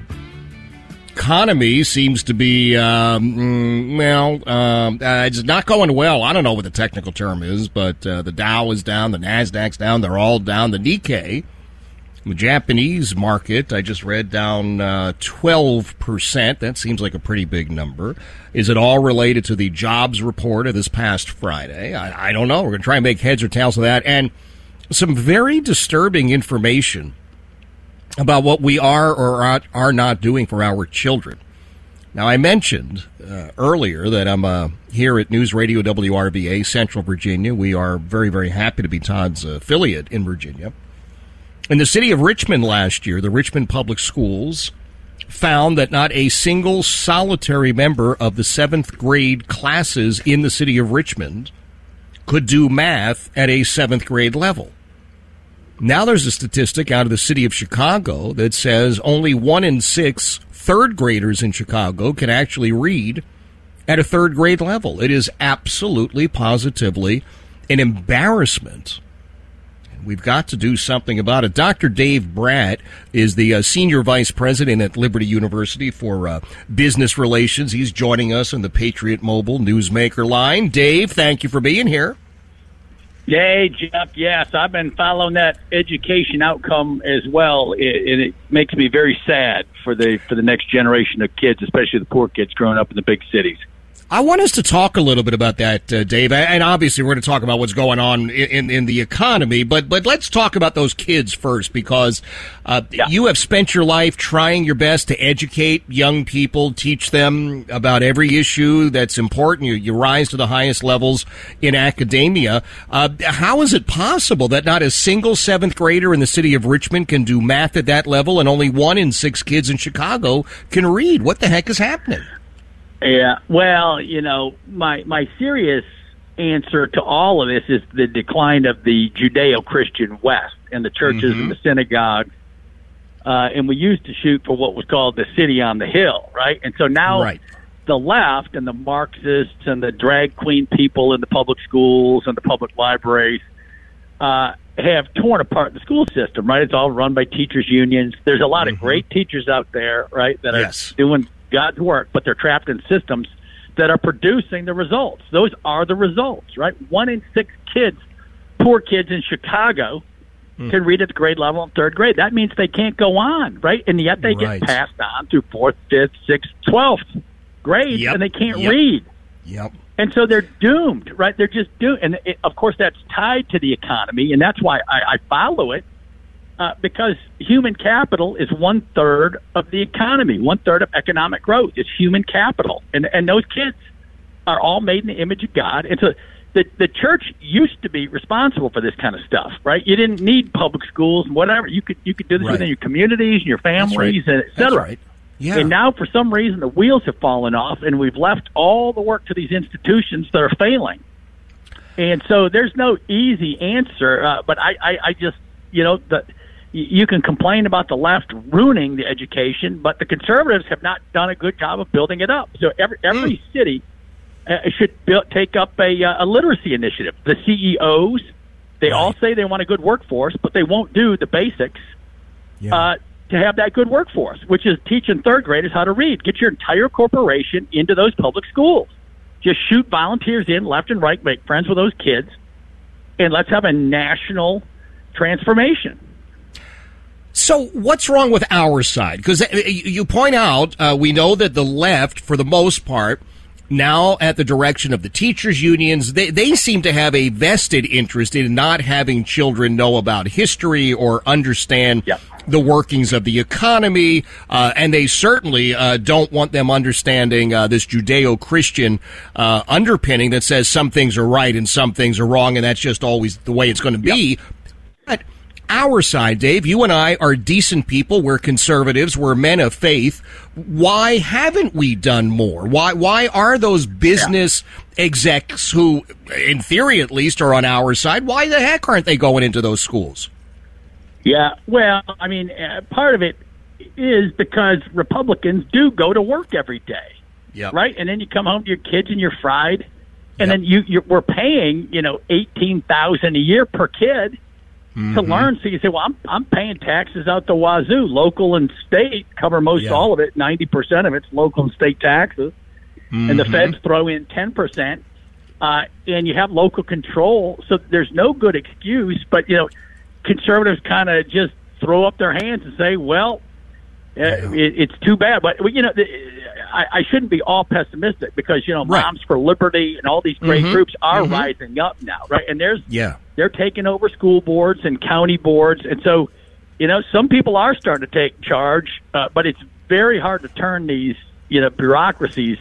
Economy seems to be, um, well, um, uh, it's not going well. I don't know what the technical term is, but uh, the Dow is down, the NASDAQ's down, they're all down. The Nikkei, the Japanese market, I just read, down uh, twelve percent. That seems like a pretty big number. Is it all related to the jobs report of this past Friday? I, I don't know. We're going to try and make heads or tails of that. And some very disturbing information about what we are or are, are not doing for our children. Now, I mentioned uh, earlier that I'm uh, here at News Radio W R V A, Central Virginia. We are very, very happy to be Todd's affiliate in Virginia. In the city of Richmond last year, the Richmond Public Schools found that not a single solitary member of the seventh grade classes in the city of Richmond could do math at a seventh grade level. Now there's a statistic out of the city of Chicago that says only one in six third graders in Chicago can actually read at a third grade level. It is absolutely, positively an embarrassment. We've got to do something about it. Doctor Dave Bratt is the uh, Senior Vice President at Liberty University for uh, Business Relations. He's joining us on the Patriot Mobile Newsmaker line. Dave, thank you for being here. Yay, Jeff. Yes, I've been following that education outcome as well, and it, it makes me very sad for the for the next generation of kids, especially the poor kids growing up in the big cities. I want us to talk a little bit about that, uh, Dave, and obviously we're going to talk about what's going on in, in, in the economy, but but let's talk about those kids first, because uh, yeah. you have spent your life trying your best to educate young people, teach them about every issue that's important. You, you rise to the highest levels in academia. Uh, how is it possible that not a single seventh grader in the city of Richmond can do math at that level, and only one in six kids in Chicago can read? What the heck is happening? Yeah, well, you know, my my serious answer to all of this is the decline of the Judeo-Christian West and the churches mm-hmm. and the synagogues. Uh, and we used to shoot for what was called the city on the hill, right? And so now right. the left and the Marxists and the drag queen people in the public schools and the public libraries uh, have torn apart the school system, right? It's all run by teachers' unions. There's a lot mm-hmm. of great teachers out there, right, that yes. are doing God's work, but they're trapped in systems that are producing the results. Those are the results, right? One in six kids, poor kids in Chicago, can read at the grade level in third grade. That means they can't go on, right? And yet they Right. get passed on through fourth, fifth, sixth, twelfth grades, Yep. and they can't Yep. read. Yep. And so they're doomed, right? They're just doomed. And, it, of course, that's tied to the economy, and that's why I, I follow it, uh, because human capital is one-third of the economy. One-third of economic growth is human capital. And, and those kids are all made in the image of God. And so the, the church used to be responsible for this kind of stuff, right? You didn't need public schools and whatever. You could you could do this Right. within your communities and your families, right. and et cetera. That's right. Yeah. And now, for some reason, the wheels have fallen off, and we've left all the work to these institutions that are failing. And so there's no easy answer, uh, but I, I, I just, you know, the, you can complain about the left ruining the education, but the conservatives have not done a good job of building it up. So every, every Mm. city uh, should build, take up a, uh, a literacy initiative. The C E Os, they all say they want a good workforce, but they won't do the basics. Yeah. Uh, to have that good workforce, which is teaching third graders how to read. Get your entire corporation into those public schools. Just shoot volunteers in left and right, make friends with those kids, and let's have a national transformation. So what's wrong with our side? Because you point out, uh, we know that the left, for the most part, now at the direction of the teachers' unions, they, they seem to have a vested interest in not having children know about history or understand Yep. the workings of the economy, uh, and they certainly uh, don't want them understanding uh, this Judeo-Christian uh, underpinning that says some things are right and some things are wrong, and that's just always the way it's going to be. But our side, Dave, you and I are decent people. We're conservatives. We're men of faith. Why haven't we done more? Why why are those business yeah. execs who, in theory at least, are on our side, why the heck aren't they going into those schools? Yeah, well, I mean, uh, part of it is because Republicans do go to work every day, yep. right? And then you come home to your kids and you're fried, and yep. then you you're, we're paying you know eighteen thousand a year per kid mm-hmm. to learn. So you say, well, I'm I'm paying taxes out the wazoo. Local and state cover most yeah. all of it. Ninety percent of it's local and state taxes, mm-hmm. and the feds throw in ten percent, uh, and you have local control. So there's no good excuse, but you know. Conservatives kind of just throw up their hands and say, well, uh, it, it's too bad. But, you know, the, I, I shouldn't be all pessimistic because, you know, right. Moms for Liberty and all these great mm-hmm. groups are mm-hmm. rising up now, right? And there's yeah. they're taking over school boards and county boards. And so, you know, some people are starting to take charge, uh, but it's very hard to turn these, you know, bureaucracies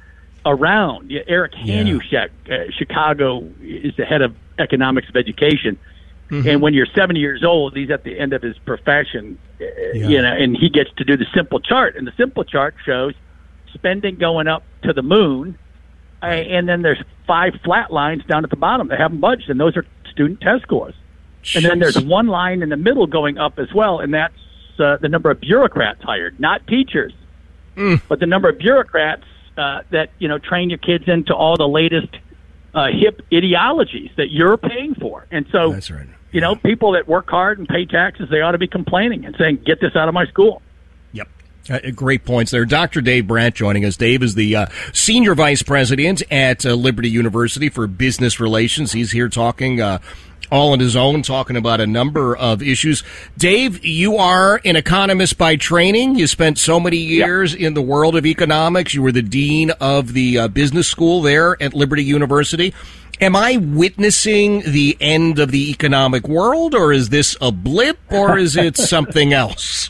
around. Yeah, Eric Hanushek, uh, Chicago, is the head of economics of education. Mm-hmm. And when you're seventy years old, he's at the end of his profession, yeah. you know, and he gets to do the simple chart. And the simple chart shows spending going up to the moon, uh, and then there's five flat lines down at the bottom that haven't budged, and those are student test scores. Jeez. And then there's one line in the middle going up as well, and that's uh, the number of bureaucrats hired, not teachers, mm. but the number of bureaucrats uh, that, you know, train your kids into all the latest uh, hip ideologies that you're paying for. And so, that's right. you know, people that work hard and pay taxes, they ought to be complaining and saying, get this out of my school. Yep. Uh, great points there. Doctor Dave Brandt joining us. Dave is the uh, Senior Vice President at uh, Liberty University for Business Relations. He's here talking uh, all on his own, talking about a number of issues. Dave, you are an economist by training. You spent so many years yep. in the world of economics. You were the dean of the uh, business school there at Liberty University. Am I witnessing the end of the economic world, or is this a blip, or is it something else?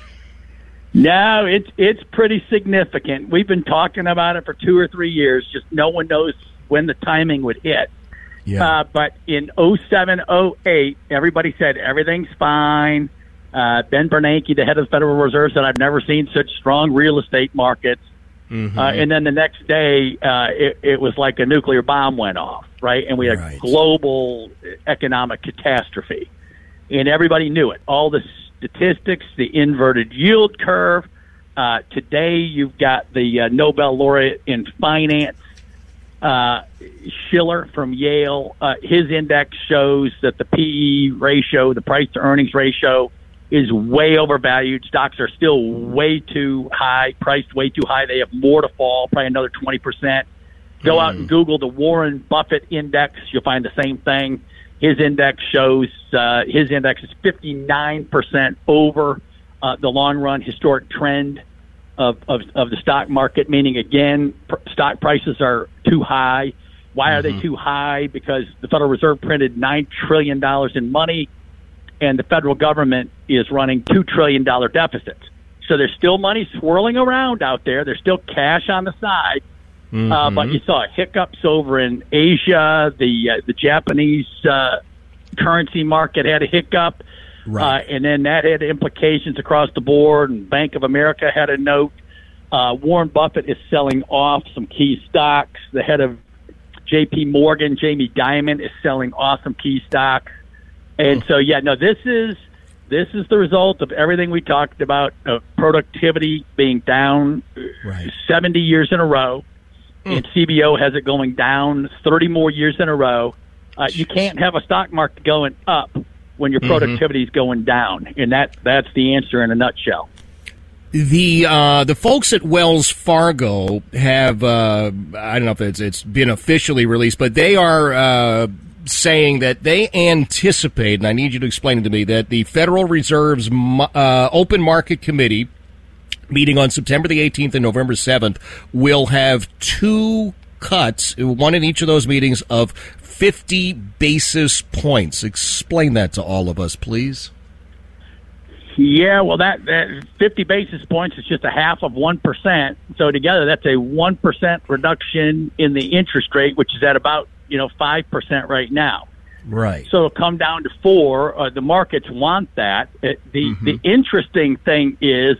No, it's it's pretty significant. We've been talking about it for two or three years. Just no one knows when the timing would hit. Yeah. Uh, but in oh seven, oh eight, everybody said everything's fine. Uh, Ben Bernanke, the head of the Federal Reserve, said, I've never seen such strong real estate markets. Mm-hmm. Uh, and then the next day, uh, it, it was like a nuclear bomb went off, right? And we had right. a global economic catastrophe. And everybody knew it. All the statistics, the inverted yield curve. Uh, today, you've got the uh, Nobel laureate in finance, uh, Schiller from Yale. Uh, his index shows that the P E ratio, the price to earnings ratio, is way overvalued. Stocks are still way too high, priced way too high. They have more to fall, probably another twenty percent. Go mm. out and Google the Warren Buffett index. You'll find the same thing. His index shows uh, his index is fifty-nine percent over uh, the long run historic trend of, of, of the stock market, meaning, again, pr- stock prices are too high. Why are mm-hmm. they too high? Because the Federal Reserve printed nine trillion dollars in money, and the federal government is running two trillion dollars deficits. So there's still money swirling around out there. There's still cash on the side. Mm-hmm. Uh, but you saw hiccups over in Asia. The uh, the Japanese uh, currency market had a hiccup. Right. Uh, and then that had implications across the board, and Bank of America had a note. Uh, Warren Buffett is selling off some key stocks. The head of J P Morgan, Jamie Dimon, is selling off some key stocks. And so, yeah, no, this is this is the result of everything we talked about, of productivity being down right. seventy years in a row. Mm. And C B O has it going down thirty more years in a row. Uh, you can't have a stock market going up when your productivity is mm-hmm. going down, and that that's the answer in a nutshell. The uh, the folks at Wells Fargo have uh, I don't know if it's it's been officially released, but they are uh, saying that they anticipate, and I need you to explain it to me, that the Federal Reserve's uh, Open Market Committee meeting on September the eighteenth and November seventh will have two cuts, one in each of those meetings, of fifty basis points. Explain that to all of us, please. Yeah, well, that, that fifty basis points is just a half of one percent. So together, that's a one percent reduction in the interest rate, which is at about, you know, five percent right now. Right. So it'll come down to four. Uh, the markets want that. It, the, mm-hmm. the interesting thing is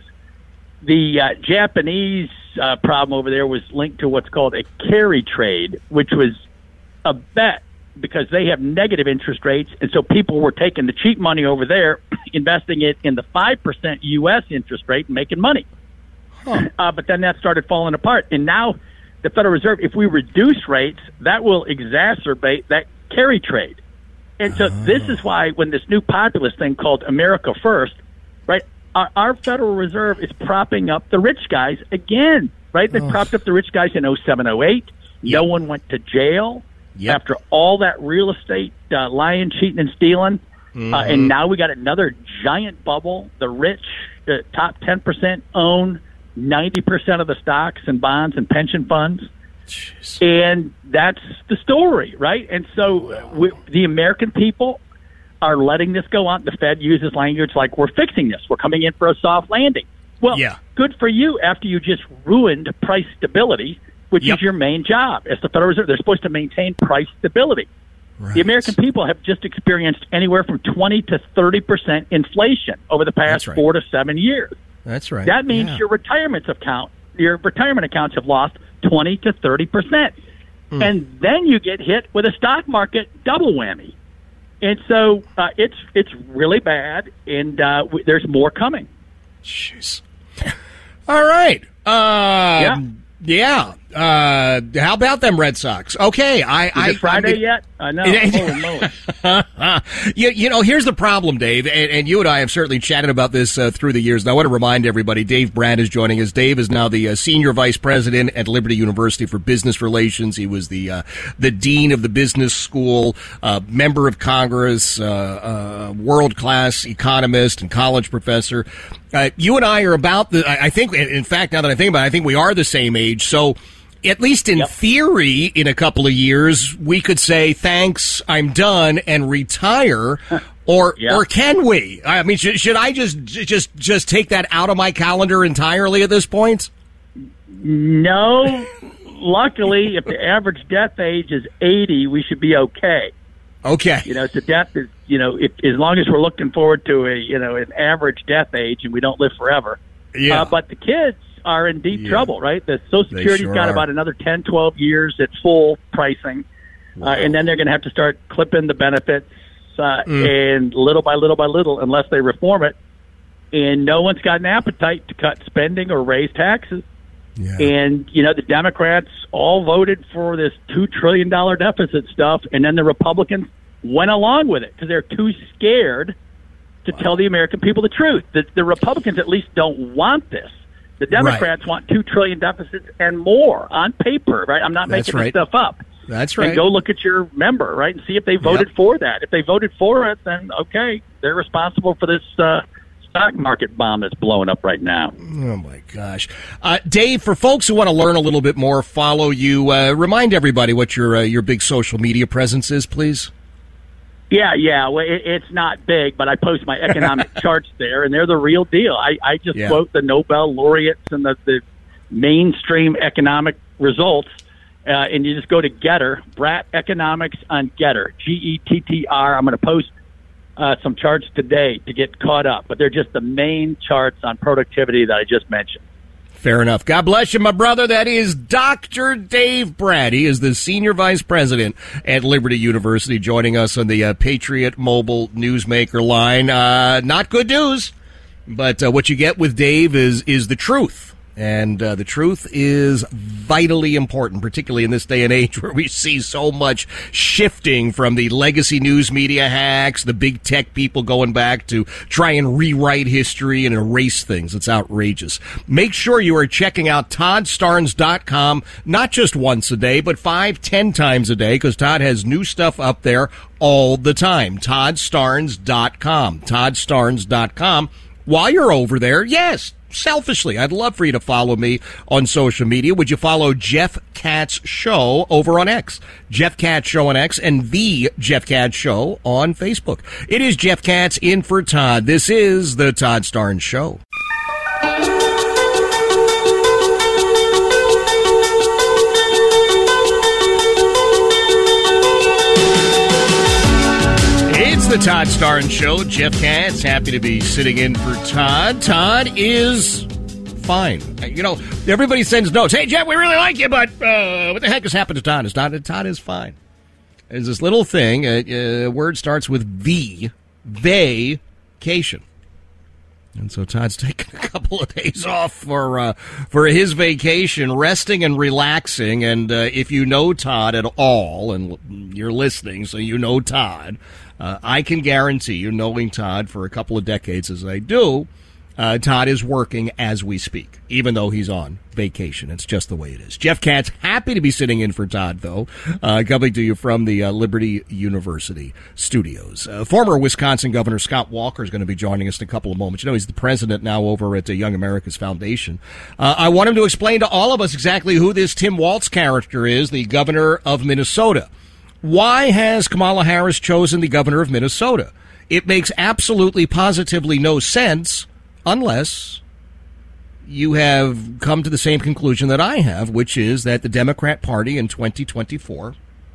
the uh, Japanese uh, problem over there was linked to what's called a carry trade, which was a bet because they have negative interest rates, and so people were taking the cheap money over there, investing it in the five percent U S interest rate and making money. Huh. Uh, but then that started falling apart. And now the Federal Reserve, if we reduce rates, that will exacerbate that carry trade. And so oh. this is why when this new populist thing called America First, right, our, our Federal Reserve is propping up the rich guys again, right? They oh. propped up the rich guys in oh seven, oh eight. Yep. No one went to jail. Yep. After all that real estate uh, lying, cheating, and stealing. Mm-hmm. Uh, and now we got another giant bubble. The rich, the top ten percent own ninety percent of the stocks and bonds and pension funds. Jeez. And that's the story, right? And so we, the American people are letting this go on. The Fed uses language like, we're fixing this. We're coming in for a soft landing. Well, yeah. good for you after you just ruined price stability, which yep. is your main job. As the Federal Reserve, they're supposed to maintain price stability. Right. The American people have just experienced anywhere from twenty to thirty percent inflation over the past right. four to seven years. That's right. That means yeah. your retirement account, your retirement accounts have lost twenty to thirty percent. Mm. And then you get hit with a stock market double whammy. And so uh, it's it's really bad, and uh, w- there's more coming. Jeez. All right. Uh, yeah. Yeah. Uh, how about them Red Sox? Okay. I, Is I, it Friday I mean, yet? I know. Holy moly. you, you know, here's the problem, Dave, and, and you and I have certainly chatted about this uh, through the years. And I want to remind everybody, Dave Brandt is joining us. Dave is now the uh, senior vice president at Liberty University for Business Relations. He was the uh, the dean of the business school, uh, member of Congress, uh, uh, world-class economist and college professor. Uh, you and I are about the, I think, in fact, now that I think about it, I think we are the same age. So at least in yep. theory, in a couple of years, we could say, thanks, I'm done, and retire. Or yeah. or can we? I mean, should, should I just just just take that out of my calendar entirely at this point? No. Luckily, if the average death age is eighty, we should be okay. Okay. You know, so death is, you know, if, as long as we're looking forward to a, you know, an average death age and we don't live forever. Yeah. Uh, but the kids are in deep yeah. trouble, right? The Social Security's sure got are. about another ten, twelve years at full pricing. Wow. Uh, and then they're going to have to start clipping the benefits uh, mm. and little by little by little, unless they reform it. And no one's got an appetite to cut spending or raise taxes. Yeah. And, you know, the Democrats all voted for this two trillion dollars deficit stuff, and then the Republicans went along with it because they're too scared to wow. tell the American people the truth. The, the Republicans at least don't want this. The Democrats right. want two trillion dollars deficits and more on paper, right? I'm not That's making right. this stuff up. That's right. And go look at your member, right, and see if they voted Yep. for that. If they voted for it, then okay, they're responsible for this uh, stock market bomb that's blowing up right now. Oh, my gosh. Uh, Dave, for folks who want to learn a little bit more, follow you, uh, remind everybody what your uh, your big social media presence is, please. Yeah, yeah. Well, it, it's not big, but I post my economic charts there, and they're the real deal. I, I just Yeah. quote the Nobel laureates and the, the mainstream economic results, uh, and you just go to Getter, Brat Economics on Getter, G E T T R. I'm going to post uh, some charts today to get caught up, but they're just the main charts on productivity that I just mentioned. Fair enough. God bless you, my brother. That is Doctor Dave Brat. He is the Senior Vice President at Liberty University, joining us on the uh, Patriot Mobile Newsmaker line. Uh, not good news, but uh, what you get with Dave is is the truth. And uh, the truth is vitally important, particularly in this day and age where we see so much shifting from the legacy news media hacks, the big tech people going back to try and rewrite history and erase things. It's outrageous. Make sure you are checking out Todd Starnes dot com, not just once a day, but five, ten times a day, because Todd has new stuff up there all the time. Todd Starnes dot com. Todd Starnes dot com. While you're over there, yes, selfishly, I'd love for you to follow me on social media. Would you follow Jeff Katz Show over on X? Jeff Katz Show on X and The Jeff Katz Show on Facebook. It is Jeff Katz in for Todd. This is the Todd Starnes Show. It's the Todd Starnes Show. Jeff Katz, happy to be sitting in for Todd. Todd is fine. You know, everybody sends notes. Hey, Jeff, we really like you, but uh, what the heck has happened to Todd? Is Todd, Todd is fine. There's this little thing. A uh, uh, word starts with V. Vacation. And so Todd's taking a couple of days off for uh, for his vacation, resting and relaxing. And uh, if you know Todd at all, and you're listening, so you know Todd, uh, I can guarantee you, knowing Todd for a couple of decades as I do, uh, Todd is working as we speak, even though he's on vacation. It's just the way it is. Jeff Katz, happy to be sitting in for Todd, though, uh, coming to you from the uh, Liberty University studios. Uh, former Wisconsin Governor Scott Walker is going to be joining us in a couple of moments. You know, he's the president now over at uh, Young America's Foundation. Uh, I want him to explain to all of us exactly who this Tim Walz character is, the governor of Minnesota. Why has Kamala Harris chosen the governor of Minnesota? It makes absolutely positively no sense unless you have come to the same conclusion that I have, which is that the Democrat Party in twenty twenty-four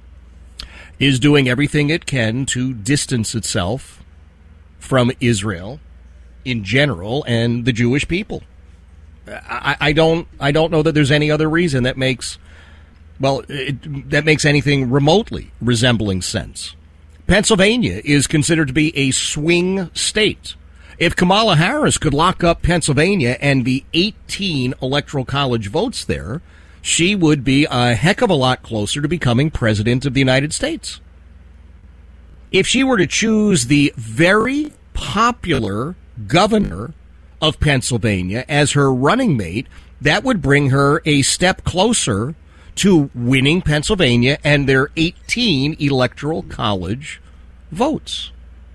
is doing everything it can to distance itself from Israel in general and the Jewish people. I, I don't I don't know that there's any other reason that makes well it, that makes anything remotely resembling sense. Pennsylvania is considered to be a swing state. If Kamala Harris could lock up Pennsylvania and the eighteen electoral college votes there, she would be a heck of a lot closer to becoming president of the United States. If she were to choose the very popular governor of Pennsylvania as her running mate, that would bring her a step closer to winning Pennsylvania and their eighteen electoral college votes.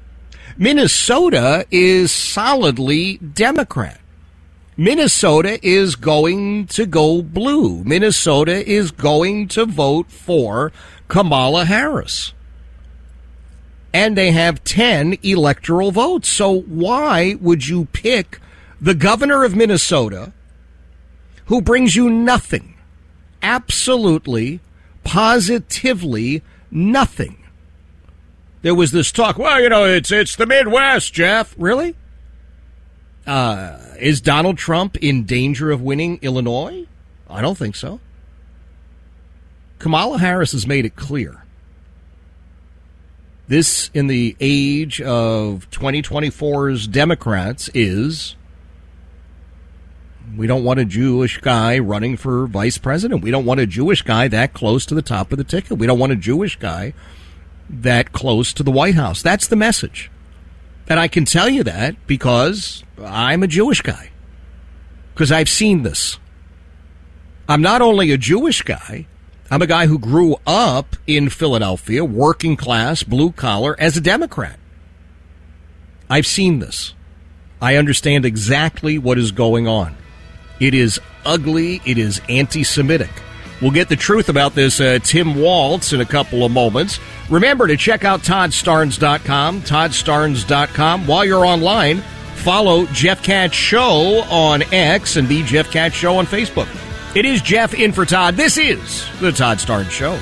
Minnesota is solidly Democrat. Minnesota is going to go blue. Minnesota is going to vote for Kamala Harris. And they have ten electoral votes. So why would you pick the governor of Minnesota, who brings you nothing, absolutely, positively nothing? There was this talk, well, you know, it's it's the Midwest, Jeff. Really? Uh, is Donald Trump in danger of winning Illinois? I don't think so. Kamala Harris has made it clear. This, in the age of twenty twenty-four's Democrats, is we don't want a Jewish guy running for vice president. We don't want a Jewish guy that close to the top of the ticket. We don't want a Jewish guy that close to the White House. That's the message. And I can tell you that because I'm a Jewish guy. Because I've seen this. I'm not only a Jewish guy, I'm a guy who grew up in Philadelphia, working class, blue collar, as a Democrat. I've seen this. I understand exactly what is going on. It is ugly. It is anti-Semitic. We'll get the truth about this uh, Tim Waltz in a couple of moments. Remember to check out Todd Starnes dot com, Todd Starnes dot com. While you're online, follow Jeff Katz Show on X and the Jeff Katz Show on Facebook. It is Jeff in for Todd. This is the Todd Starnes Show.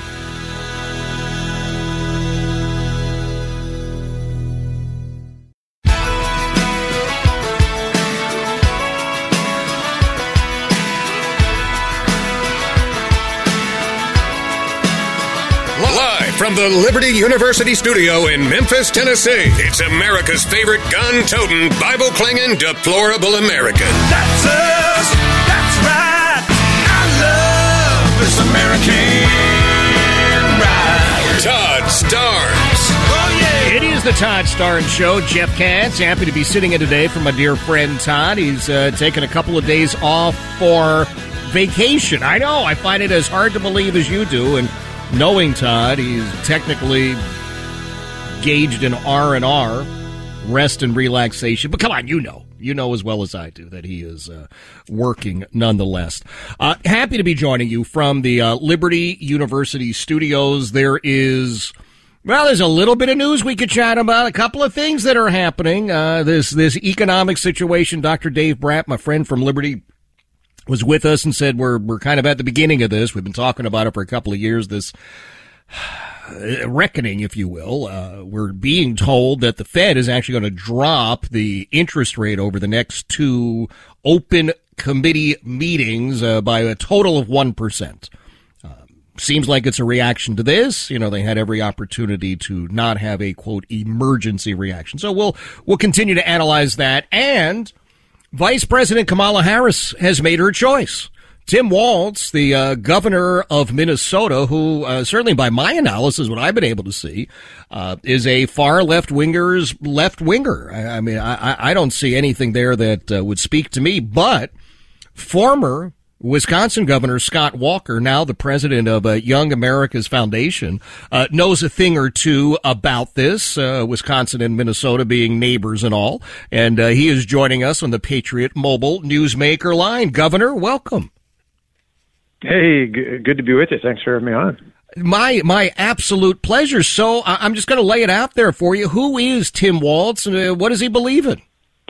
From the Liberty University studio in Memphis, Tennessee, it's America's favorite gun-toting, Bible-clinging, deplorable American. That's us. That's right. I love this American ride. Todd Starnes. Oh, yeah. It is the Todd Starnes Show. Jeff Katz, happy to be sitting in today for my dear friend Todd. He's uh, taken a couple of days off for vacation. I know. I find it as hard to believe as you do, and knowing Todd, he's technically gauged in R and R, rest and relaxation. But come on, you know. You know as well as I do that he is uh, working nonetheless. Uh, happy to be joining you from the uh, Liberty University studios. There is, well, there's a little bit of news we could chat about, a couple of things that are happening. Uh, this, this economic situation, Doctor Dave Bratt, my friend from Liberty, was with us and said we're we're kind of at the beginning of this. We've been talking about it for a couple of years, this reckoning, if you will. Uh, we're being told that the Fed is actually going to drop the interest rate over the next two open committee meetings uh, by a total of one percent. Uh, seems like it's a reaction to this. You know, they had every opportunity to not have a, quote, emergency reaction. So we'll we'll continue to analyze that. And Vice President Kamala Harris has made her choice. Tim Waltz, the uh, governor of Minnesota, who uh, certainly by my analysis, what I've been able to see, uh, is a far left-winger's left-winger. I, I mean, I, I don't see anything there that uh, would speak to me, but former Wisconsin Governor Scott Walker, now the president of uh, Young America's Foundation, uh, knows a thing or two about this, uh, Wisconsin and Minnesota being neighbors and all. And uh, he is joining us on the Patriot Mobile Newsmaker line. Governor, welcome. Hey, g- good to be with you. Thanks for having me on. My my absolute pleasure. So I- I'm just going to lay it out there for you. Who is Tim Waltz, and uh, what does he believe in?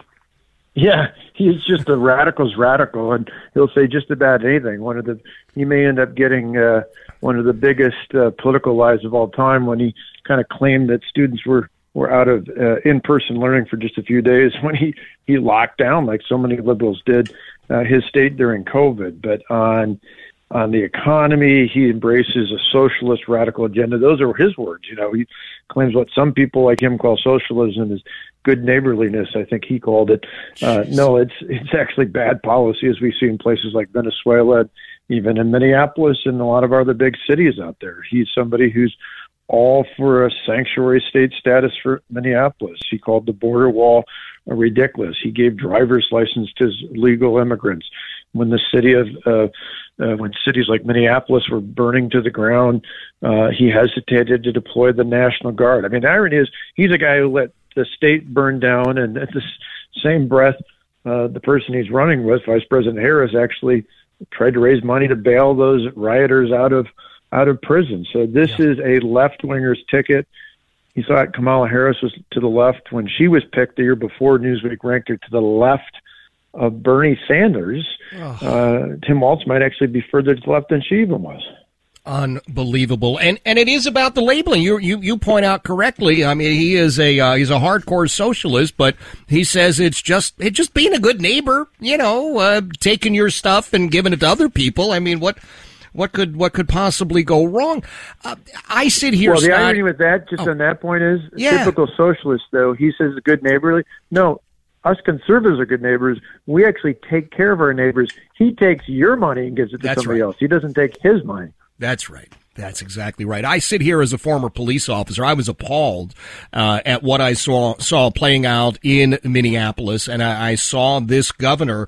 Yeah, he's just a radical's radical, and he'll say just about anything. One of the he may end up getting uh, one of the biggest uh, political lies of all time when he kind of claimed that students were were out of uh, in-person learning for just a few days when he he locked down, like so many liberals did, uh, his state during COVID. But on on the economy, he embraces a socialist radical agenda. Those are his words. You know, he claims what some people like him call socialism is good neighborliness. I think he called it. Uh, no, it's it's actually bad policy, as we see in places like Venezuela, even in Minneapolis and a lot of other big cities out there. He's somebody who's all for a sanctuary state status for Minneapolis. He called the border wall ridiculous. He gave driver's license to legal immigrants. When the city of uh, uh, when cities like Minneapolis were burning to the ground, uh, he hesitated to deploy the National Guard. I mean, the irony is he's a guy who let the state burn down, and at the same breath, uh, the person he's running with, Vice President Harris, actually tried to raise money to bail those rioters out of out of prison. So this yeah. is a left-winger's ticket. He thought Kamala Harris was to the left when she was picked the year before. Newsweek ranked her to the left of Bernie Sanders. Oh. Uh, Tim Waltz might actually be further to the left than she even was. Unbelievable, and and it is about the labeling. You you you point out correctly. I mean, he is a uh, he's a hardcore socialist, but he says it's just it's just being a good neighbor. You know, uh, taking your stuff and giving it to other people. I mean, what what could what could possibly go wrong? Uh, I sit here. Well, the Scott, irony with that, just oh, on that point, is yeah. typical socialist. Though he says good neighborly. No. Us conservatives are good neighbors. We actually take care of our neighbors. He takes your money and gives it to That's somebody right. else. He doesn't take his money. That's right. That's exactly right. I sit here as a former police officer. I was appalled uh, at what I saw saw playing out in Minneapolis, and I, I saw this governor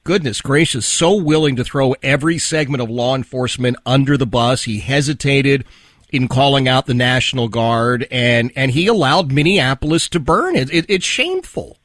goodness gracious, so willing to throw every segment of law enforcement under the bus. He hesitated in calling out the National Guard, and, and he allowed Minneapolis to burn. It, it, it's shameful.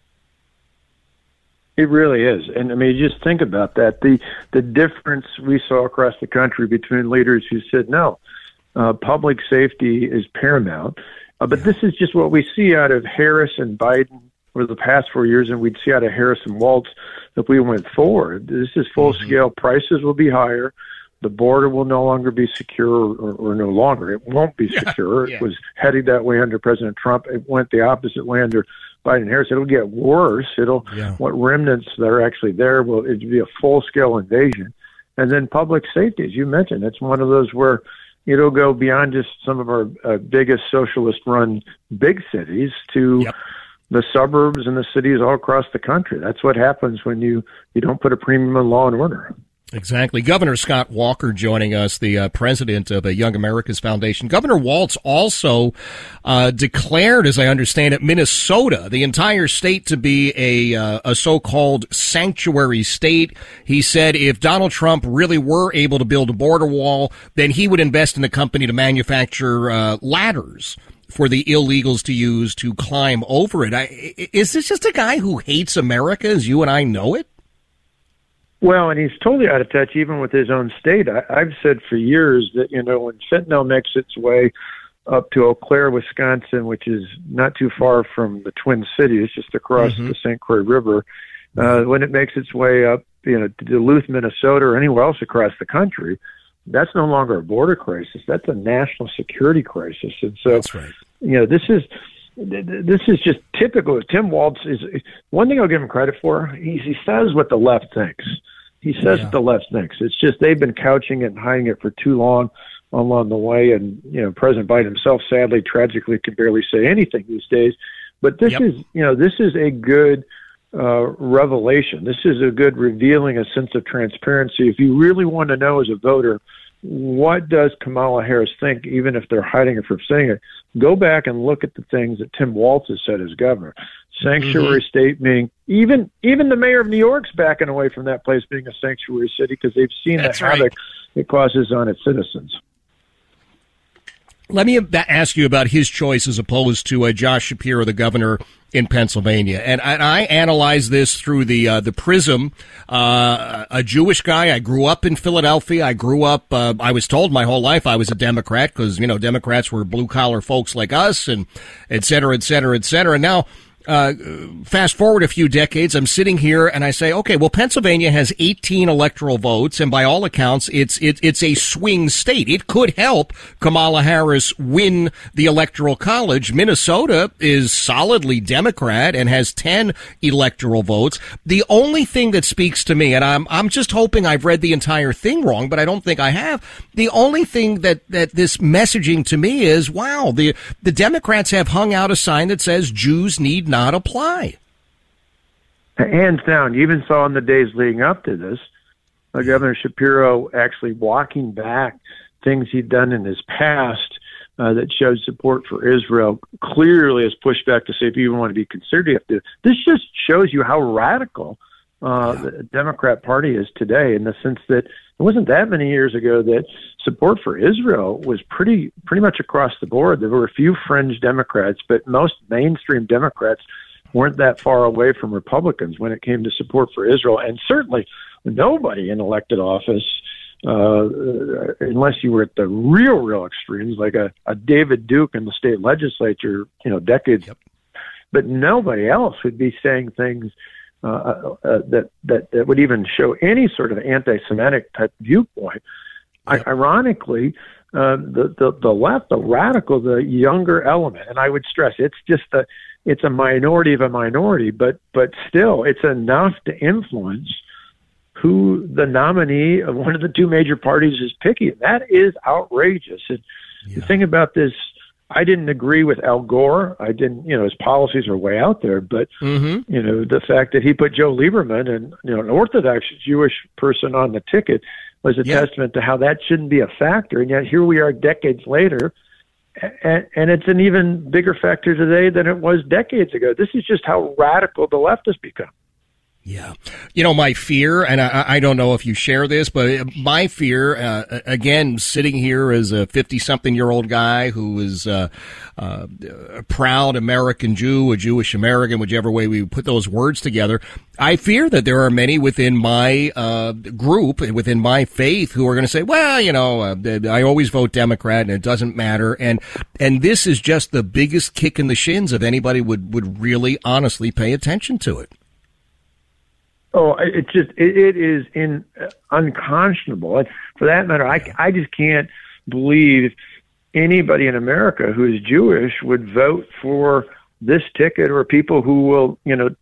It really is. And I mean, just think about that. The the difference we saw across the country between leaders who said, no, uh, public safety is paramount. Uh, but this is just what we see out of Harris and Biden over the past four years, and we'd see out of Harris and Waltz if we went forward. This is full-scale. Mm-hmm. Prices will be higher. The border will no longer be secure, or, or no longer. It won't be secure. Yeah, yeah. It was heading that way under President Trump. It went the opposite way under Biden and Harris. It'll get worse. It'll yeah. what remnants that are actually there will it'll be a full-scale invasion. And then public safety, as you mentioned, it's one of those where it'll go beyond just some of our uh, biggest socialist-run big cities to yep. the suburbs and the cities all across the country. That's what happens when you, you don't put a premium on law and order. Exactly. Governor Scott Walker joining us, the uh, president of the Young America's Foundation. Governor Waltz also uh, declared, as I understand it, Minnesota, the entire state, to be a, uh, a so-called sanctuary state. He said if Donald Trump really were able to build a border wall, then he would invest in a company to manufacture uh, ladders for the illegals to use to climb over it. I, is this just a guy who hates America as you and I know it? Well, and he's totally out of touch even with his own state. I, I've said for years that, you know, when fentanyl makes its way up to Eau Claire, Wisconsin, which is not too far from the Twin Cities, just across mm-hmm. the Saint Croix River, uh, when it makes its way up, you know, to Duluth, Minnesota, or anywhere else across the country, that's no longer a border crisis. That's a national security crisis. And so, that's right. you know, this is this is just typical. Tim Waltz is one thing I'll give him credit for. He, he says what the left thinks. He says yeah. what the left thinks. It's just they've been couching it and hiding it for too long along the way. And, you know, President Biden himself, sadly, tragically, can barely say anything these days. But this yep. is, you know, this is a good uh, revelation. This is a good revealing a sense of transparency. If you really want to know as a voter, what does Kamala Harris think, even if they're hiding it from saying it, go back and look at the things that Tim Waltz has said as governor. Sanctuary mm-hmm. state meaning even even the mayor of New York's backing away from that place being a sanctuary city because they've seen That's the havoc right. it causes on its citizens. Let me ask you about his choice as opposed to uh, Josh Shapiro, the governor in Pennsylvania. And I, I analyze this through the uh, the prism. Uh, a Jewish guy. I grew up in Philadelphia. I grew up, uh, I was told my whole life I was a Democrat because, you know, Democrats were blue-collar folks like us and et cetera, et cetera, et cetera. And now, Uh, fast forward a few decades, I'm sitting here and I say, okay, well, Pennsylvania has eighteen electoral votes, and by all accounts, it's it, it's a swing state. It could help Kamala Harris win the Electoral College. Minnesota is solidly Democrat and has ten electoral votes. The only thing that speaks to me, and I'm I'm just hoping I've read the entire thing wrong, but I don't think I have. The only thing that that this messaging to me is, wow, the the Democrats have hung out a sign that says Jews need not apply. Hands down. You even saw in the days leading up to this, uh, Governor Shapiro actually walking back things he'd done in his past uh, that showed support for Israel, clearly as pushback to say if you even want to be conservative. This just shows you how radical uh, yeah. the Democrat Party is today, in the sense that it wasn't that many years ago that support for Israel was pretty pretty much across the board. There were a few fringe Democrats, but most mainstream Democrats weren't that far away from Republicans when it came to support for Israel. And certainly nobody in elected office, uh, unless you were at the real, real extremes, like a, a David Duke in the state legislature, you know, decades, yep. but nobody else would be saying things Uh, uh, that, that that would even show any sort of anti-Semitic type viewpoint. I, ironically, uh, the, the the left, the radical, the younger element, and I would stress it's just a it's a minority of a minority, but but still, it's enough to influence who the nominee of one of the two major parties is picking. That is outrageous. And yeah. the thing about this. I didn't agree with Al Gore. I didn't, you know, his policies are way out there. But, mm-hmm. you know, the fact that he put Joe Lieberman, and, you know, an Orthodox Jewish person on the ticket was a yeah. testament to how that shouldn't be a factor. And yet here we are decades later, and, and it's an even bigger factor today than it was decades ago. This is just how radical the left has become. Yeah. You know, my fear, and I, I don't know if you share this, but my fear, uh, again, sitting here as a fifty-something-year-old guy who is uh, uh, a proud American Jew, a Jewish American, whichever way we put those words together, I fear that there are many within my uh, group, within my faith, who are going to say, well, you know, uh, I always vote Democrat and it doesn't matter. And and this is just the biggest kick in the shins if anybody would, would really honestly pay attention to it. Oh, it's just, it, it is in, uh, unconscionable. And for that matter, I, I just can't believe anybody in America who is Jewish would vote for this ticket, or people who will, you know,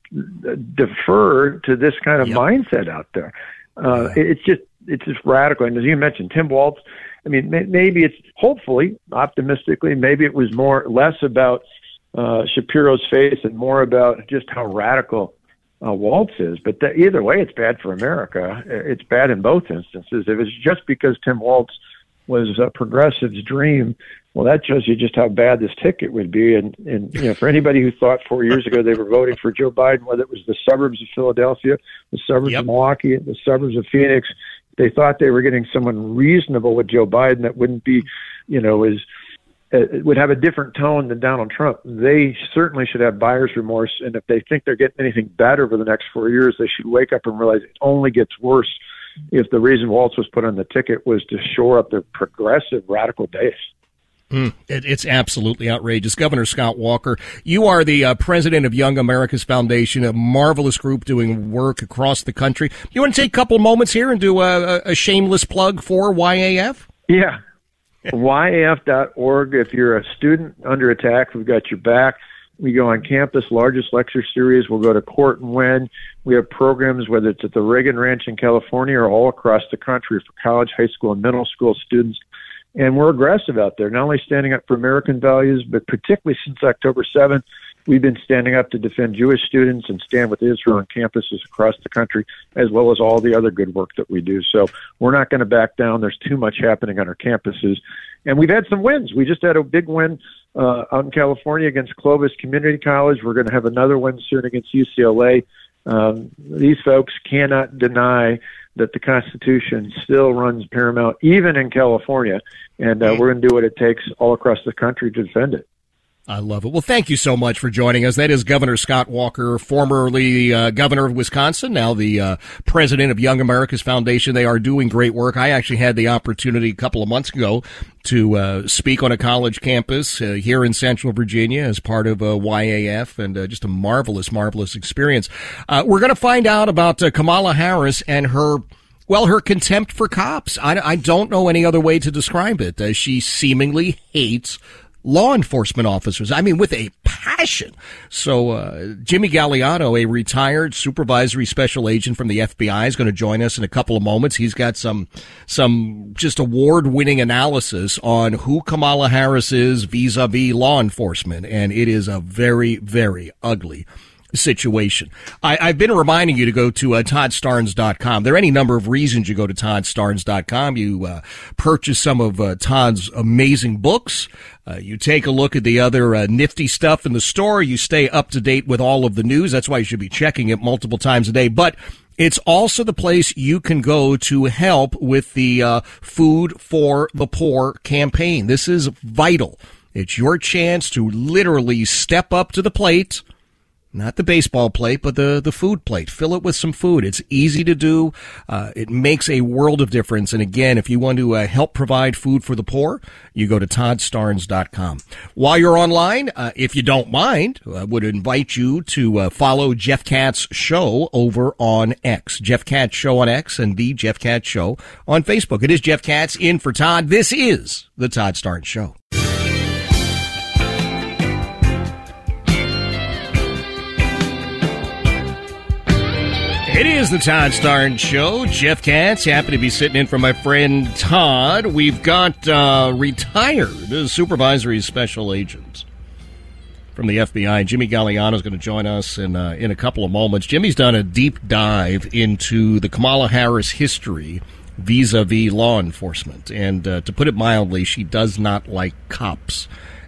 defer to this kind of yep. mindset out there. Uh, yeah. It's just, it's just radical. And as you mentioned, Tim Walz, I mean, may, maybe it's, hopefully, optimistically, maybe it was more, less about uh, Shapiro's face and more about just how radical Uh, Walz is, but the, either way, it's bad for America. It's bad in both instances. If it's just because Tim Walz was a progressive's dream, well, that shows you just how bad this ticket would be. And, and you know, for anybody who thought four years ago they were voting for Joe Biden, whether it was the suburbs of Philadelphia, the suburbs yep. of Milwaukee, the suburbs of Phoenix, they thought they were getting someone reasonable with Joe Biden that wouldn't be, you know, as It would have a different tone than Donald Trump. They certainly should have buyer's remorse, and if they think they're getting anything better over the next four years, they should wake up and realize it only gets worse if the reason Walz was put on the ticket was to shore up their progressive radical base. Mm, it, it's absolutely outrageous. Governor Scott Walker, you are the uh, president of Young America's Foundation, a marvelous group doing work across the country. You want to take a couple moments here and do a, a shameless plug for Y A F? Yeah. Y A F dot org. If you're a student under attack, we've got your back. We go on campus, largest lecture series. We'll go to court and win. We have programs, whether it's at the Reagan Ranch in California or all across the country for college, high school, and middle school students. And we're aggressive out there, not only standing up for American values, but particularly since October seventh, we've been standing up to defend Jewish students and stand with Israel on campuses across the country, as well as all the other good work that we do. So we're not going to back down. There's too much happening on our campuses. And we've had some wins. We just had a big win uh, out in California against Clovis Community College. We're going to have another win soon against U C L A. Um, these folks cannot deny that the Constitution still runs paramount, even in California. And uh, we're going to do what it takes all across the country to defend it. I love it. Well, thank you so much for joining us. That is Governor Scott Walker, formerly uh, governor of Wisconsin, now the uh, president of Young America's Foundation. They are doing great work. I actually had the opportunity a couple of months ago to uh, speak on a college campus uh, here in Central Virginia as part of uh, Y A F, and uh, just a marvelous, marvelous experience. Uh, we're going to find out about uh, Kamala Harris and her Well, her contempt for cops. I, I don't know any other way to describe it. Uh, she seemingly hates law enforcement officers. I mean, with a passion. So, uh, Jimmy Galliano, a retired supervisory special agent from the F B I, is going to join us in a couple of moments. He's got some, some just award-winning analysis on who Kamala Harris is vis-a-vis law enforcement. And it is a very, very ugly situation. I, I've been reminding you to go to uh, Todd Starnes dot com. There are any number of reasons you go to Todd Starnes dot com. You uh, purchase some of uh, Todd's amazing books. Uh, you take a look at the other uh, nifty stuff in the store. You stay up to date with all of the news. That's why you should be checking it multiple times a day. But it's also the place you can go to help with the uh, Food for the Poor campaign. This is vital. It's your chance to literally step up to the plate. Not the baseball plate, but the, the food plate. Fill it with some food. It's easy to do. Uh, it makes a world of difference. And again, if you want to uh, help provide food for the poor, you go to Todd Starnes dot com. While you're online, uh, if you don't mind, I would invite you to uh, follow Jeff Katz Show over on X. Jeff Katz Show on X and the Jeff Katz Show on Facebook. It is Jeff Katz in for Todd. This is the Todd Starnes Show. It is the Todd Starnes Show. Jeff Katz, happy to be sitting in for my friend Todd. We've got uh, retired supervisory special agent from the F B I. Jimmy Galliano is going to join us in uh, in a couple of moments. Jimmy's done a deep dive into the Kamala Harris history vis-a-vis law enforcement. And uh, to put it mildly, she does not like cops.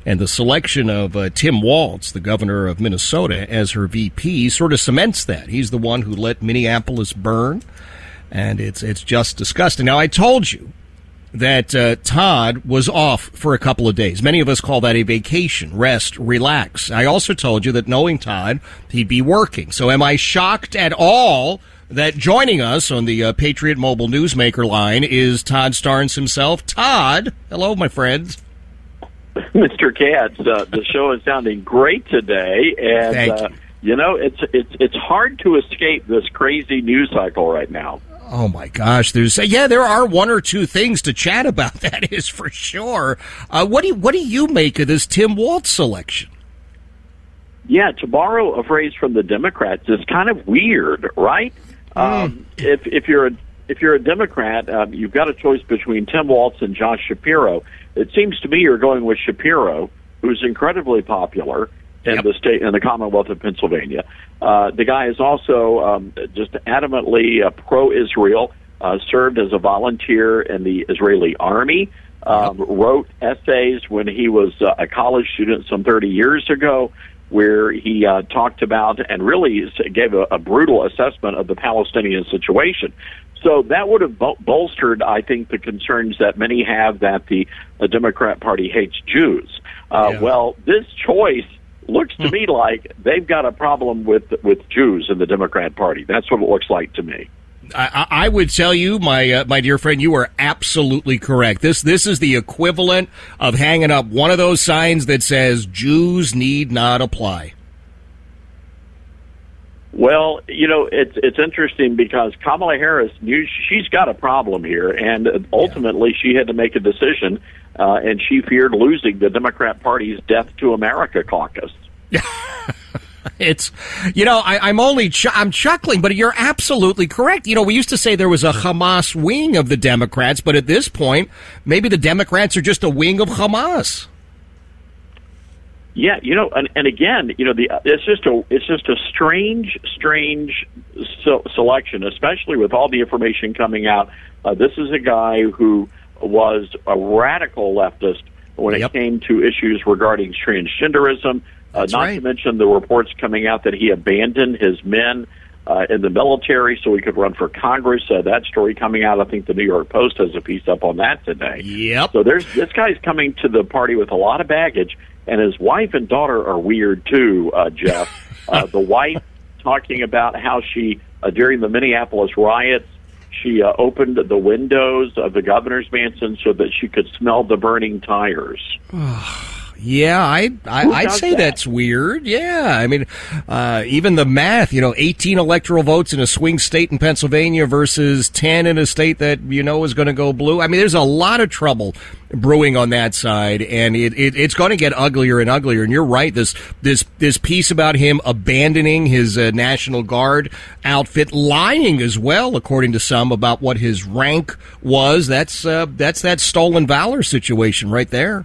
And the selection of uh, Tim Walz, the governor of Minnesota, as her V P sort of cements that. He's the one who let Minneapolis burn, and it's it's just disgusting. Now, I told you that uh, Todd was off for a couple of days. Many of us call that a vacation, rest, relax. I also told you that knowing Todd, he'd be working. So am I shocked at all that joining us on the uh, Patriot Mobile Newsmaker line is Todd Starnes himself? Todd, hello, my friends. Mister Katz, uh, the show is sounding great today, and Thank uh, you. you know it's it's it's hard to escape this crazy news cycle right now. Oh my gosh, there's yeah, there are one or two things to chat about. That is for sure. Uh, what do you, what do you make of this Tim Walz selection? Yeah, to borrow a phrase from the Democrats is kind of weird, right? Mm. Um, if if you're a if you're a Democrat, um, you've got a choice between Tim Walz and Josh Shapiro. It seems to me you're going with Shapiro, who's incredibly popular in yep. the state in the Commonwealth of Pennsylvania. Uh, the guy is also um, just adamantly uh, pro-Israel. Uh, served as a volunteer in the Israeli army. Um, yep. Wrote essays when he was uh, a college student some thirty years ago, where he uh, talked about and really gave a, a brutal assessment of the Palestinian situation. So that would have bol- bolstered, I think, the concerns that many have that the, the Democrat Party hates Jews. Uh, yeah. Well, this choice looks to me like they've got a problem with with Jews in the Democrat Party. That's what it looks like to me. I, I would tell you, my uh, my dear friend, you are absolutely correct. This this is the equivalent of hanging up one of those signs that says Jews need not apply. Well, you know, it's it's interesting because Kamala Harris knew she's got a problem here, and ultimately she had to make a decision, uh, and she feared losing the Democrat Party's Death to America caucus. It's, you know, I, I'm only, ch- I'm chuckling, but you're absolutely correct. You know, we used to say there was a Hamas wing of the Democrats, but at this point, maybe the Democrats are just a wing of Hamas. Yeah, you know, and, and again, you know, the it's just a it's just a strange, strange so, selection, especially with all the information coming out. Uh, this is a guy who was a radical leftist when yep. it came to issues regarding transgenderism. Uh, not right. to mention the reports coming out that he abandoned his men uh, in the military so he could run for Congress. Uh, that story coming out, I think the New York Post has a piece up on that today. Yep. So there's this guy's coming to the party with a lot of baggage. And his wife and daughter are weird, too, uh, Jeff. uh, the wife talking about how she, uh, during the Minneapolis riots, she uh, opened the windows of the governor's mansion so that she could smell the burning tires. Yeah, I, I I'd say that? that's weird. Yeah, I mean, uh, even the math, you know, eighteen electoral votes in a swing state in Pennsylvania versus ten in a state that, you know, is going to go blue. I mean, there's a lot of trouble brewing on that side, and it, it it's going to get uglier and uglier. And you're right, this this this piece about him abandoning his uh, National Guard outfit, lying as well, according to some, about what his rank was. That's uh, that's that stolen valor situation right there.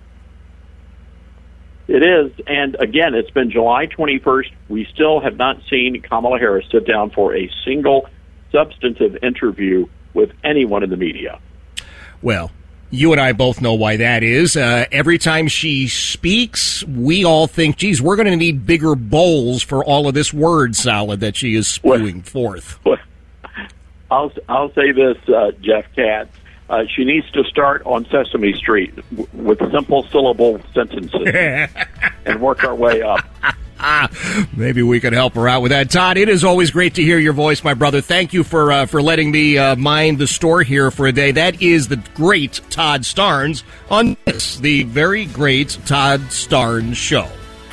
It is, and again, it's been July twenty-first. We still have not seen Kamala Harris sit down for a single substantive interview with anyone in the media. Well, you and I both know why that is. Uh, every time she speaks, we all think, geez, we're going to need bigger bowls for all of this word salad that she is spewing well, forth. Well, I'll, I'll say this, uh, Jeff Katz. Uh, she needs to start on Sesame Street w- with simple syllable sentences and work our way up. Maybe we could help her out with that. Todd, it is always great to hear your voice, my brother. Thank you for uh, for letting me uh, mind the store here for a day. That is the great Todd Starnes on this, the very great Todd Starnes Show.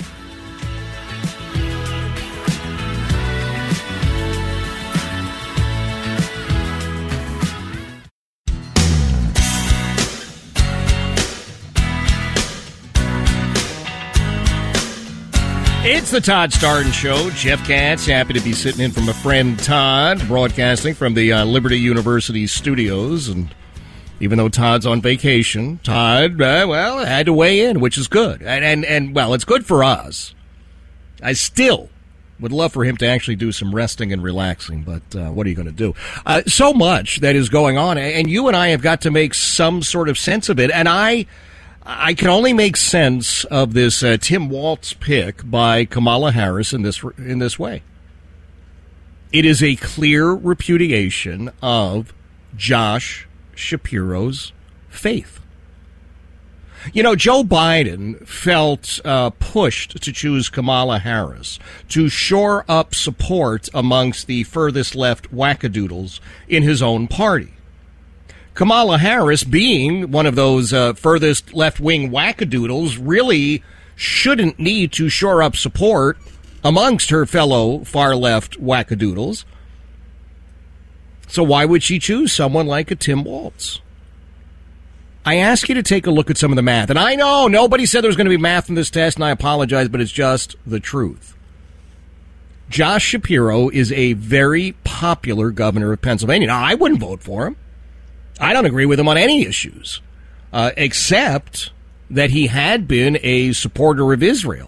It's the Todd Starnes Show. Jeff Katz, happy to be sitting in for my friend Todd, broadcasting from the uh, Liberty University studios. And even though Todd's on vacation, Todd, uh, well, had to weigh in, which is good. And, and, and, well, it's good for us. I still would love for him to actually do some resting and relaxing, but uh, what are you going to do? Uh, so much that is going on, and you and I have got to make some sort of sense of it. And I... I can only make sense of this uh, Tim Walz pick by Kamala Harris in this in this way. It is a clear repudiation of Josh Shapiro's faith. You know, Joe Biden felt uh, pushed to choose Kamala Harris to shore up support amongst the furthest left wackadoodles in his own party. Kamala Harris, being one of those uh, furthest left-wing wackadoodles, really shouldn't need to shore up support amongst her fellow far-left wackadoodles. So why would she choose someone like a Tim Walz? I ask you to take a look at some of the math. And I know nobody said there was going to be math in this test, and I apologize, but it's just the truth. Josh Shapiro is a very popular governor of Pennsylvania. Now, I wouldn't vote for him. I don't agree with him on any issues, uh, except that he had been a supporter of Israel.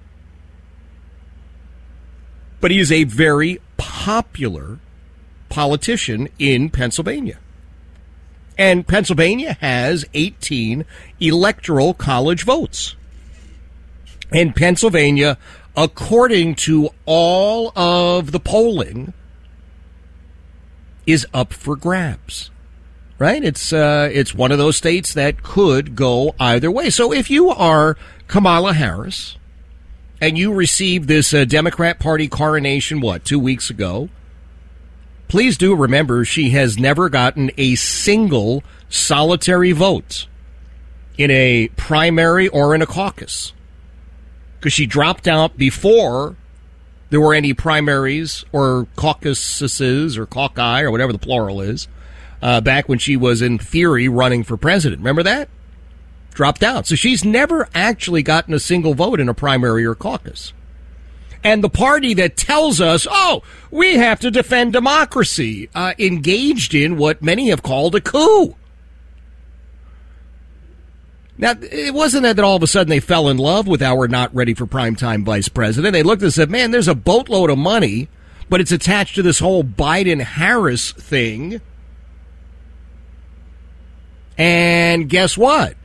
But he is a very popular politician in Pennsylvania. And Pennsylvania has eighteen electoral college votes. And Pennsylvania, according to all of the polling, is up for grabs. Right? It's uh, it's one of those states that could go either way. So if you are Kamala Harris and you received this uh, Democrat Party coronation, what, two weeks ago, please do remember she has never gotten a single solitary vote in a primary or in a caucus, because she dropped out before there were any primaries or caucuses or caucus or whatever the plural is. Uh, back when she was, in theory, running for president. Remember that? Dropped out. So she's never actually gotten a single vote in a primary or caucus. And the party that tells us, oh, we have to defend democracy, uh, engaged in what many have called a coup. Now, it wasn't that all of a sudden they fell in love with our not ready for primetime vice president. They looked and said, man, there's a boatload of money, but it's attached to this whole Biden-Harris thing. And guess what?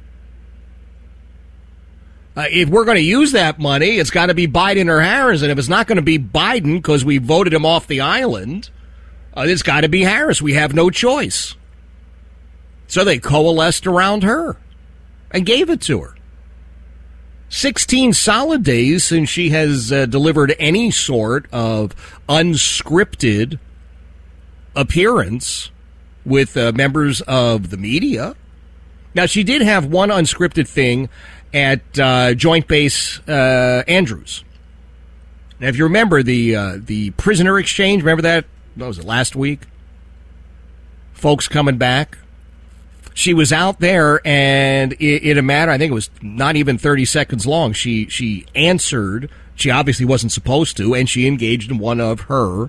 Uh, if we're going to use that money, it's got to be Biden or Harris. And if it's not going to be Biden because we voted him off the island, uh, it's got to be Harris. We have no choice. So they coalesced around her and gave it to her. sixteen solid days since she has uh, delivered any sort of unscripted appearance with uh, members of the media. Now, she did have one unscripted thing at uh, Joint Base uh, Andrews. Now, if you remember the uh, the prisoner exchange, remember that? What was it, last week? Folks coming back. She was out there, and in a matter, I think it was not even thirty seconds long, she, she answered. She obviously wasn't supposed to, and she engaged in one of her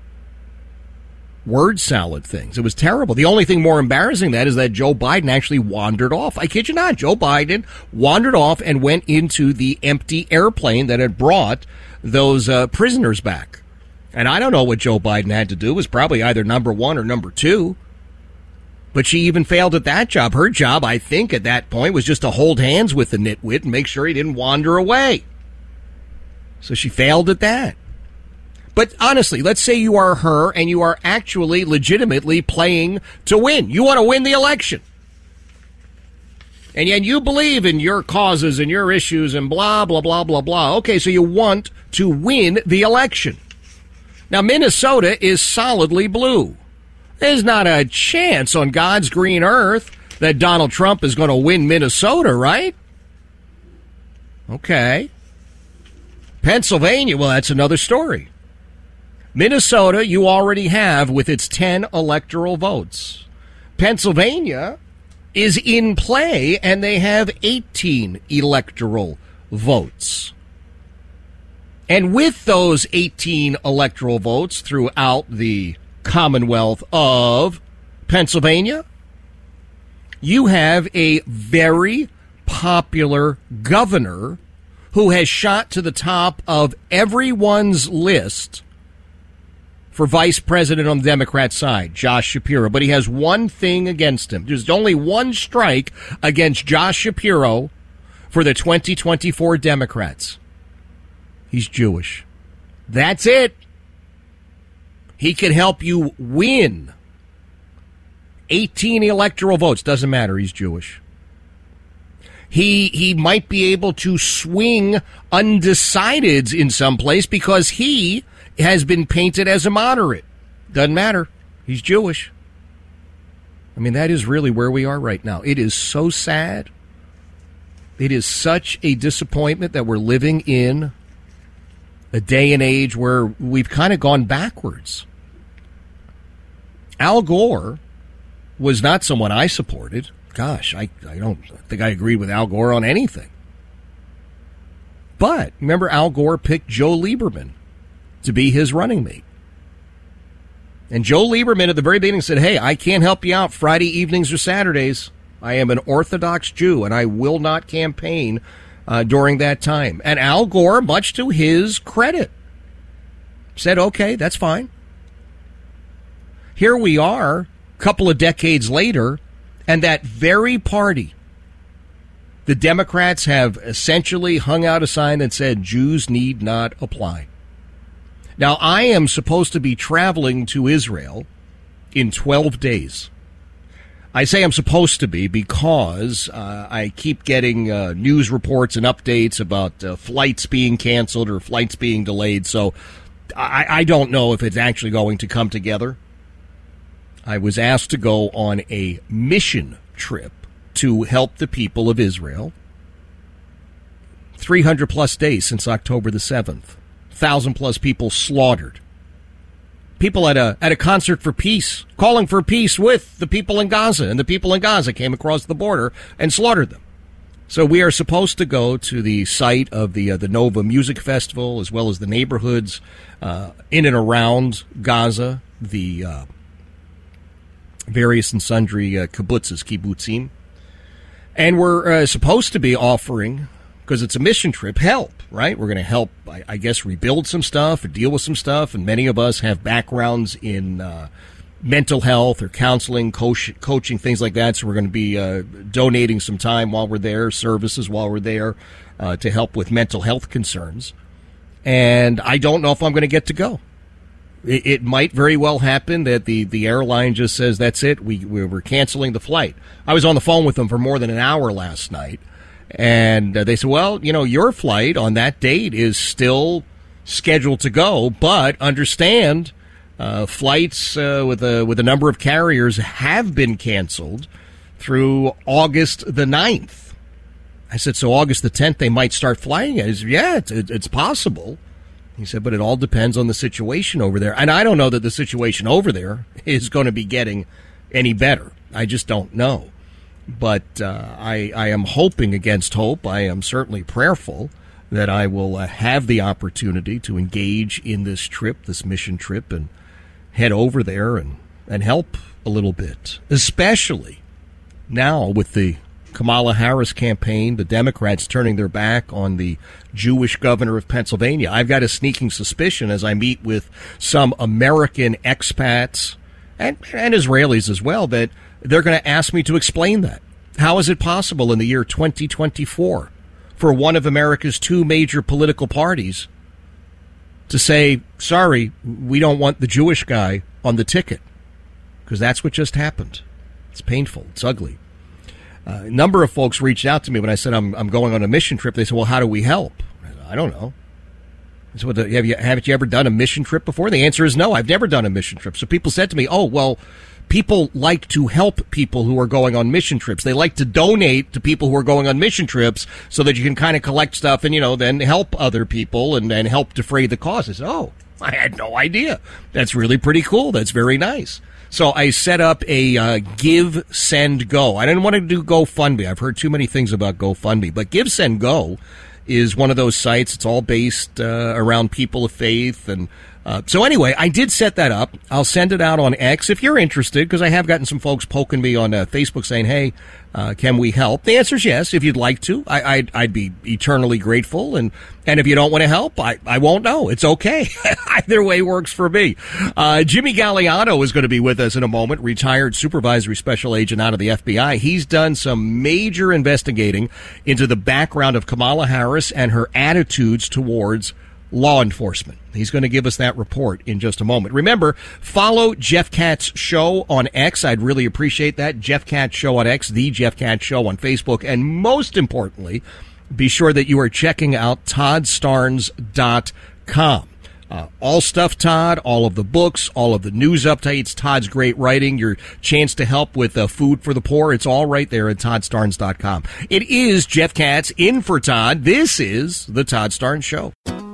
word salad things. It was terrible. The only thing more embarrassing than that is that Joe Biden actually wandered off. I kid you not. Joe Biden wandered off and went into the empty airplane that had brought those uh, prisoners back. And I don't know what Joe Biden had to do. It was probably either number one or number two. But she even failed at that job. Her job, I think, at that point was just to hold hands with the nitwit and make sure he didn't wander away. So she failed at that. But honestly, let's say you are her and you are actually legitimately playing to win. You want to win the election. And yet you believe in your causes and your issues and blah, blah, blah, blah, blah. Okay, so you want to win the election. Now, Minnesota is solidly blue. There's not a chance on God's green earth that Donald Trump is going to win Minnesota, right? Okay. Pennsylvania, well, that's another story. Minnesota, you already have with its ten electoral votes. Pennsylvania is in play, and they have eighteen electoral votes. And with those eighteen electoral votes throughout the Commonwealth of Pennsylvania, you have a very popular governor who has shot to the top of everyone's list for vice president on the Democrat side, Josh Shapiro. But he has one thing against him. There's only one strike against Josh Shapiro for the twenty twenty-four Democrats. He's Jewish. That's it. He can help you win eighteen electoral votes. Doesn't matter. He's Jewish. He he might be able to swing undecideds in some place because he has been painted as a moderate. Doesn't matter. He's Jewish. I mean, that is really where we are right now. It is so sad. It is such a disappointment that we're living in a day and age where we've kind of gone backwards. Al Gore was not someone I supported. Gosh, I, I don't think I agreed with Al Gore on anything. But remember, Al Gore picked Joe Lieberman to be his running mate. And Joe Lieberman at the very beginning said, hey, I can't help you out Friday evenings or Saturdays. I am an Orthodox Jew, and I will not campaign uh, during that time. And Al Gore, much to his credit, said, okay, that's fine. Here we are, a couple of decades later, and that very party, the Democrats have essentially hung out a sign that said Jews need not apply. Now, I am supposed to be traveling to Israel in twelve days. I say I'm supposed to be because uh, I keep getting uh, news reports and updates about uh, flights being canceled or flights being delayed, so I, I don't know if it's actually going to come together. I was asked to go on a mission trip to help the people of Israel. three hundred plus days since October the seventh. one thousand plus people slaughtered. People at a at a concert for peace, calling for peace with the people in Gaza, and the people in Gaza came across the border and slaughtered them. So we are supposed to go to the site of the uh, the Nova Music Festival, as well as the neighborhoods uh, in and around Gaza, the uh, various and sundry uh, kibbutzes, kibbutzim. And we're uh, supposed to be offering, because it's a mission trip, help, right? We're going to help, I, I guess, rebuild some stuff or deal with some stuff. And many of us have backgrounds in uh, mental health or counseling, coach, coaching, things like that. So we're going to be uh, donating some time while we're there, services while we're there, uh, to help with mental health concerns. And I don't know if I'm going to get to go. It, it might very well happen that the, the airline just says, that's it, we, we're canceling the flight. I was on the phone with them for more than an hour last night. And uh, they said, well, you know, your flight on that date is still scheduled to go, but understand uh, flights uh, with a with a number of carriers have been canceled through August the ninth. I said, so August the tenth, they might start flying it. He said, yeah, it's, it's possible. He said, but it all depends on the situation over there. And I don't know that the situation over there is going to be getting any better. I just don't know. But uh, I, I am hoping against hope. I am certainly prayerful that I will uh, have the opportunity to engage in this trip, this mission trip, and head over there and, and help a little bit, especially now with the Kamala Harris campaign, the Democrats turning their back on the Jewish governor of Pennsylvania. I've got a sneaking suspicion as I meet with some American expats and, and Israelis as well that they're going to ask me to explain that. How is it possible in the year twenty twenty-four for one of America's two major political parties to say, sorry, we don't want the Jewish guy on the ticket? Because that's what just happened. It's painful. It's ugly. Uh, a number of folks reached out to me when I said I'm, I'm going on a mission trip. They said, well, how do we help? I, said, I don't know. I said, well, have you, haven't you ever done a mission trip before? The answer is no, I've never done a mission trip. So people said to me, oh, well, people like to help people who are going on mission trips. They like to donate to people who are going on mission trips so that you can kind of collect stuff and, you know, then help other people and, and help defray the cost. I said, oh, I had no idea. That's really pretty cool. That's very nice. So I set up a uh, Give, Send, Go. I didn't want to do GoFundMe. I've heard too many things about GoFundMe. But Give, Send, Go is one of those sites. It's all based uh, around people of faith and Uh, so anyway, I did set that up. I'll send it out on X if you're interested, because I have gotten some folks poking me on uh, Facebook saying, hey, uh, can we help? The answer is yes, if you'd like to. I, I'd, I'd be eternally grateful. And, and if you don't want to help, I, I won't know. It's okay. Either way works for me. Uh, Jimmy Galliano is going to be with us in a moment, retired supervisory special agent out of the F B I. He's done some major investigating into the background of Kamala Harris and her attitudes towards law enforcement. He's going to give us that report in just a moment. Remember, follow Jeff Katz Show on X. I'd really appreciate that. Jeff Katz Show on X, The Jeff Katz Show on Facebook. And most importantly, be sure that you are checking out Todd Starnes dot com. Uh, all stuff, Todd, all of the books, all of the news updates, Todd's great writing, your chance to help with uh, food for the poor. It's all right there at Todd Starnes dot com. It is Jeff Katz in for Todd. This is the Todd Starnes Show.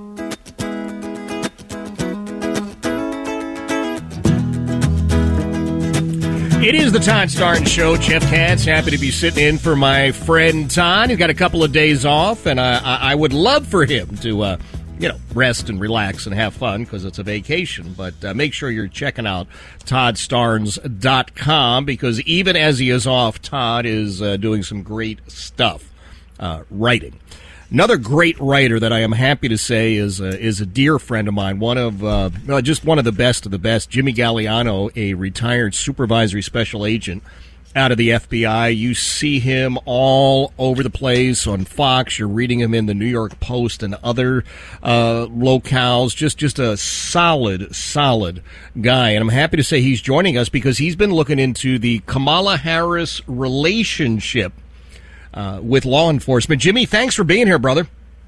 It is the Todd Starnes Show. Jeff Katz, happy to be sitting in for my friend Todd. He's got a couple of days off, and I, I would love for him to, uh, you know, rest and relax and have fun because it's a vacation. But uh, make sure you're checking out Todd Starnes dot com, because even as he is off, Todd is uh, doing some great stuff, uh, writing. Another great writer that I am happy to say is uh, is a dear friend of mine, one of uh, well, just one of the best of the best, Jimmy Galliano, a retired supervisory special agent out of the F B I. You see him all over the place on Fox. You're reading him in the New York Post and other uh, locales. Just just a solid, solid guy. And I'm happy to say he's joining us because he's been looking into the Kamala Harris relationship Uh, with law enforcement. Jimmy, thanks for being here, brother.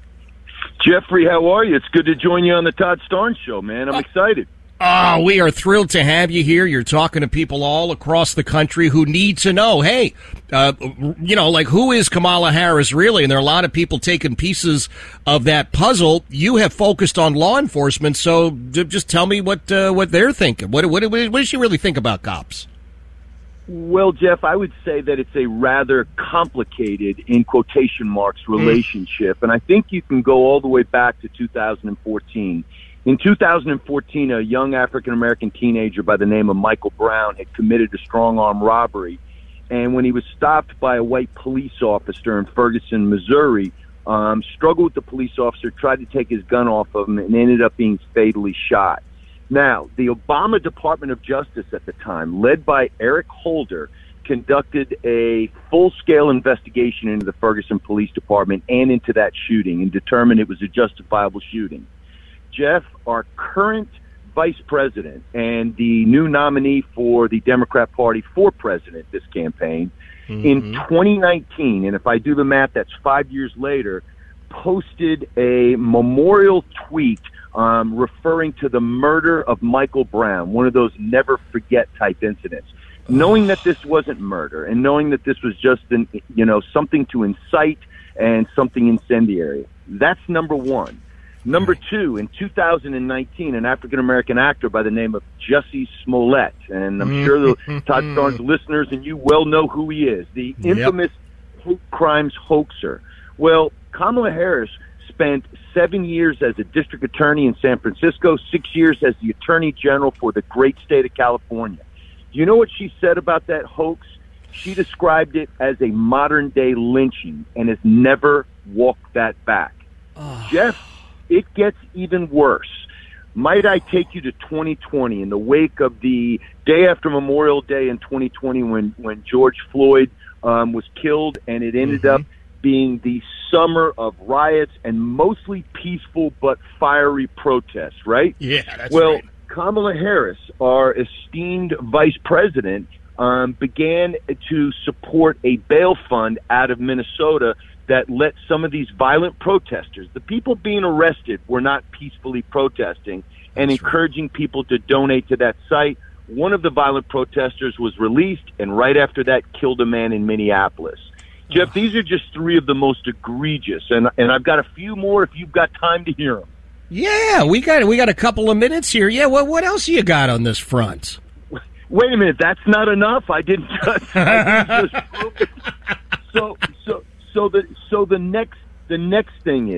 Jeffrey, how are you? It's good to join you on the Todd Starnes Show, man. I'm uh, excited. Oh, we are thrilled to have you here. You're talking to people all across the country who need to know, hey, uh, you know, like, who is Kamala Harris really? And there are a lot of people taking pieces of that puzzle. You have focused on law enforcement, so just tell me what uh, what they're thinking. What, what, what does she really think about cops? Well, Jeff, I would say that it's a rather complicated, in quotation marks, relationship. And I think you can go all the way back to two thousand fourteen. In two thousand fourteen, a young African-American teenager by the name of Michael Brown had committed a strong-arm robbery. And when he was stopped by a white police officer in Ferguson, Missouri, um, struggled with the police officer, tried to take his gun off of him, and ended up being fatally shot. Now, the Obama Department of Justice at the time, led by Eric Holder, conducted a full-scale investigation into the Ferguson Police Department and into that shooting and determined it was a justifiable shooting. Jeff, our current vice president and the new nominee for the Democrat Party for president this campaign, mm-hmm. in twenty nineteen, and if I do the math, that's five years later, posted a memorial tweet Um, referring to the murder of Michael Brown, one of those never forget type incidents. Knowing that this wasn't murder and knowing that this was just an, you know, something to incite and something incendiary. That's number one. Number two, in two thousand nineteen, an African-American actor by the name of Jussie Smollett, and I'm sure the Todd Starnes listeners and you well know who he is, the infamous yep. hate crimes hoaxer. Well, Kamala Harris spent seven years as a district attorney in San Francisco, six years as the attorney general for the great state of California. Do you know what she said about that hoax? She described it as a modern-day lynching and has never walked that back. Oh. Jeff, it gets even worse. Might I take you to twenty twenty in the wake of the day after Memorial Day in twenty twenty when, when George Floyd um, was killed, and it ended mm-hmm. up being the summer of riots and mostly peaceful but fiery protests, right? Yeah, that's well, right. Kamala Harris, our esteemed vice president, um, began to support a bail fund out of Minnesota that let some of these violent protesters, the people being arrested, were not peacefully protesting, and that's encouraging right. people to donate to that site. One of the violent protesters was released, and right after that killed a man in Minneapolis. Jeff, these are just three of the most egregious, and and I've got a few more if you've got time to hear them. Yeah, we got we got a couple of minutes here. Yeah, what what else you got on this front? Wait a minute, that's not enough. I didn't just, I didn't just so so so the so the next the next thing is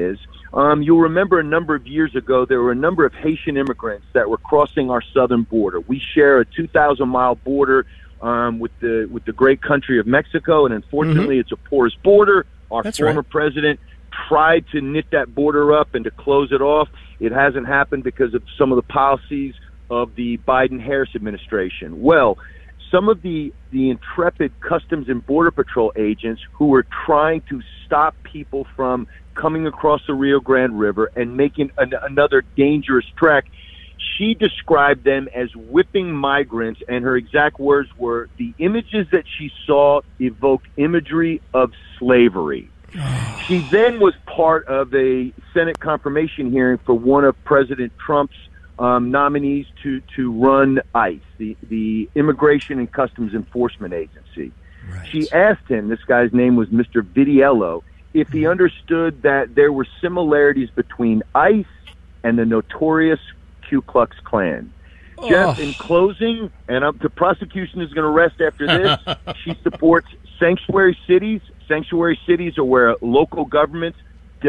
Um, you'll remember a number of years ago, there were a number of Haitian immigrants that were crossing our southern border. We share a two thousand mile border um, with the with the great country of Mexico, and unfortunately, mm-hmm. it's a porous border. Our That's former right. president tried to knit that border up and to close it off. It hasn't happened because of some of the policies of the Biden-Harris administration. Well, some of the, the intrepid Customs and Border Patrol agents who were trying to stop people from coming across the Rio Grande River and making an, another dangerous trek, she described them as whipping migrants, and her exact words were, the images that she saw evoked imagery of slavery. She then was part of a Senate confirmation hearing for one of President Trump's um, nominees to, to run ICE, the, the Immigration and Customs Enforcement Agency. Right. She asked him, this guy's name was Mister Vitiello, if he understood that there were similarities between ICE and the notorious Ku Klux Klan. Oh. Jeff, in closing, and um, the prosecution is going to rest after this, she supports sanctuary cities. Sanctuary cities are where local governments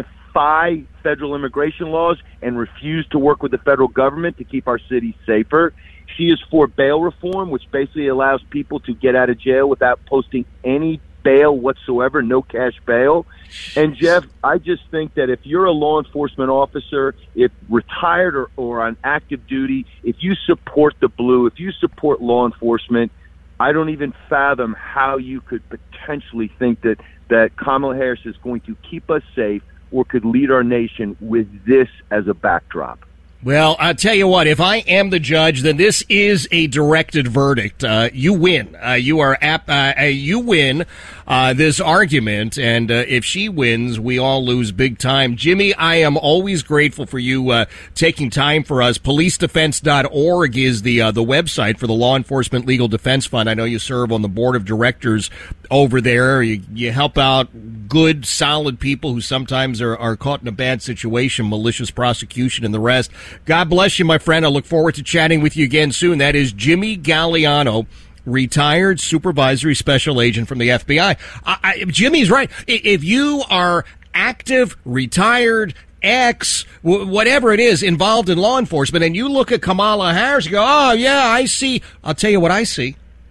defy federal immigration laws and refuse to work with the federal government to keep our cities safer. She is for bail reform, which basically allows people to get out of jail without posting any bail whatsoever, no cash bail. And Jeff, I just think that if you're a law enforcement officer, if retired or, or on active duty, if you support the blue, if you support law enforcement, I don't even fathom how you could potentially think that, that Kamala Harris is going to keep us safe or could lead our nation with this as a backdrop. Well, I'll tell you what, if I am the judge, then this is a directed verdict. Uh, you win. Uh, you are ap- uh, you win uh, this argument, and uh, if she wins, we all lose big time. Jimmy, I am always grateful for you uh, taking time for us. police defense dot org is the uh, the website for the Law Enforcement Legal Defense Fund. I know you serve on the board of directors over there. You, you help out good, solid people who sometimes are, are caught in a bad situation, malicious prosecution and the rest. God bless you, my friend. I look forward to chatting with you again soon. That is Jimmy Galliano, retired supervisory special agent from the F B I. I, I Jimmy's right. If you are active, retired, ex, w- whatever it is, involved in law enforcement, and you look at Kamala Harris, you go, oh, yeah, I see. I'll tell you what I see.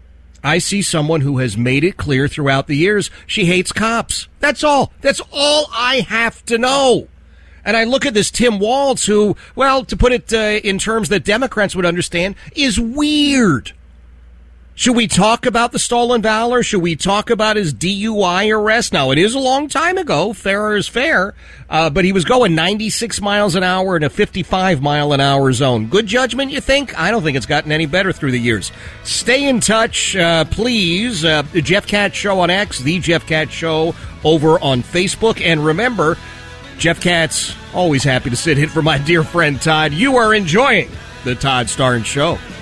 I see someone who has made it clear throughout the years she hates cops. That's all. That's all I have to know. And I look at this Tim Walz, who, well, to put it uh, in terms that Democrats would understand, is weird. Should we talk about the stolen valor? Should we talk about his D U I arrest? Now, it is a long time ago. Fair is fair. Uh, but he was going ninety-six miles an hour in a fifty-five mile an hour zone. Good judgment, you think? I don't think it's gotten any better through the years. Stay in touch, uh, please. Uh, the Jeff Katz Show on X, The Jeff Katz Show over on Facebook. And remember, Jeff Katz, always happy to sit in for my dear friend Todd. You are enjoying the Todd Starnes Show.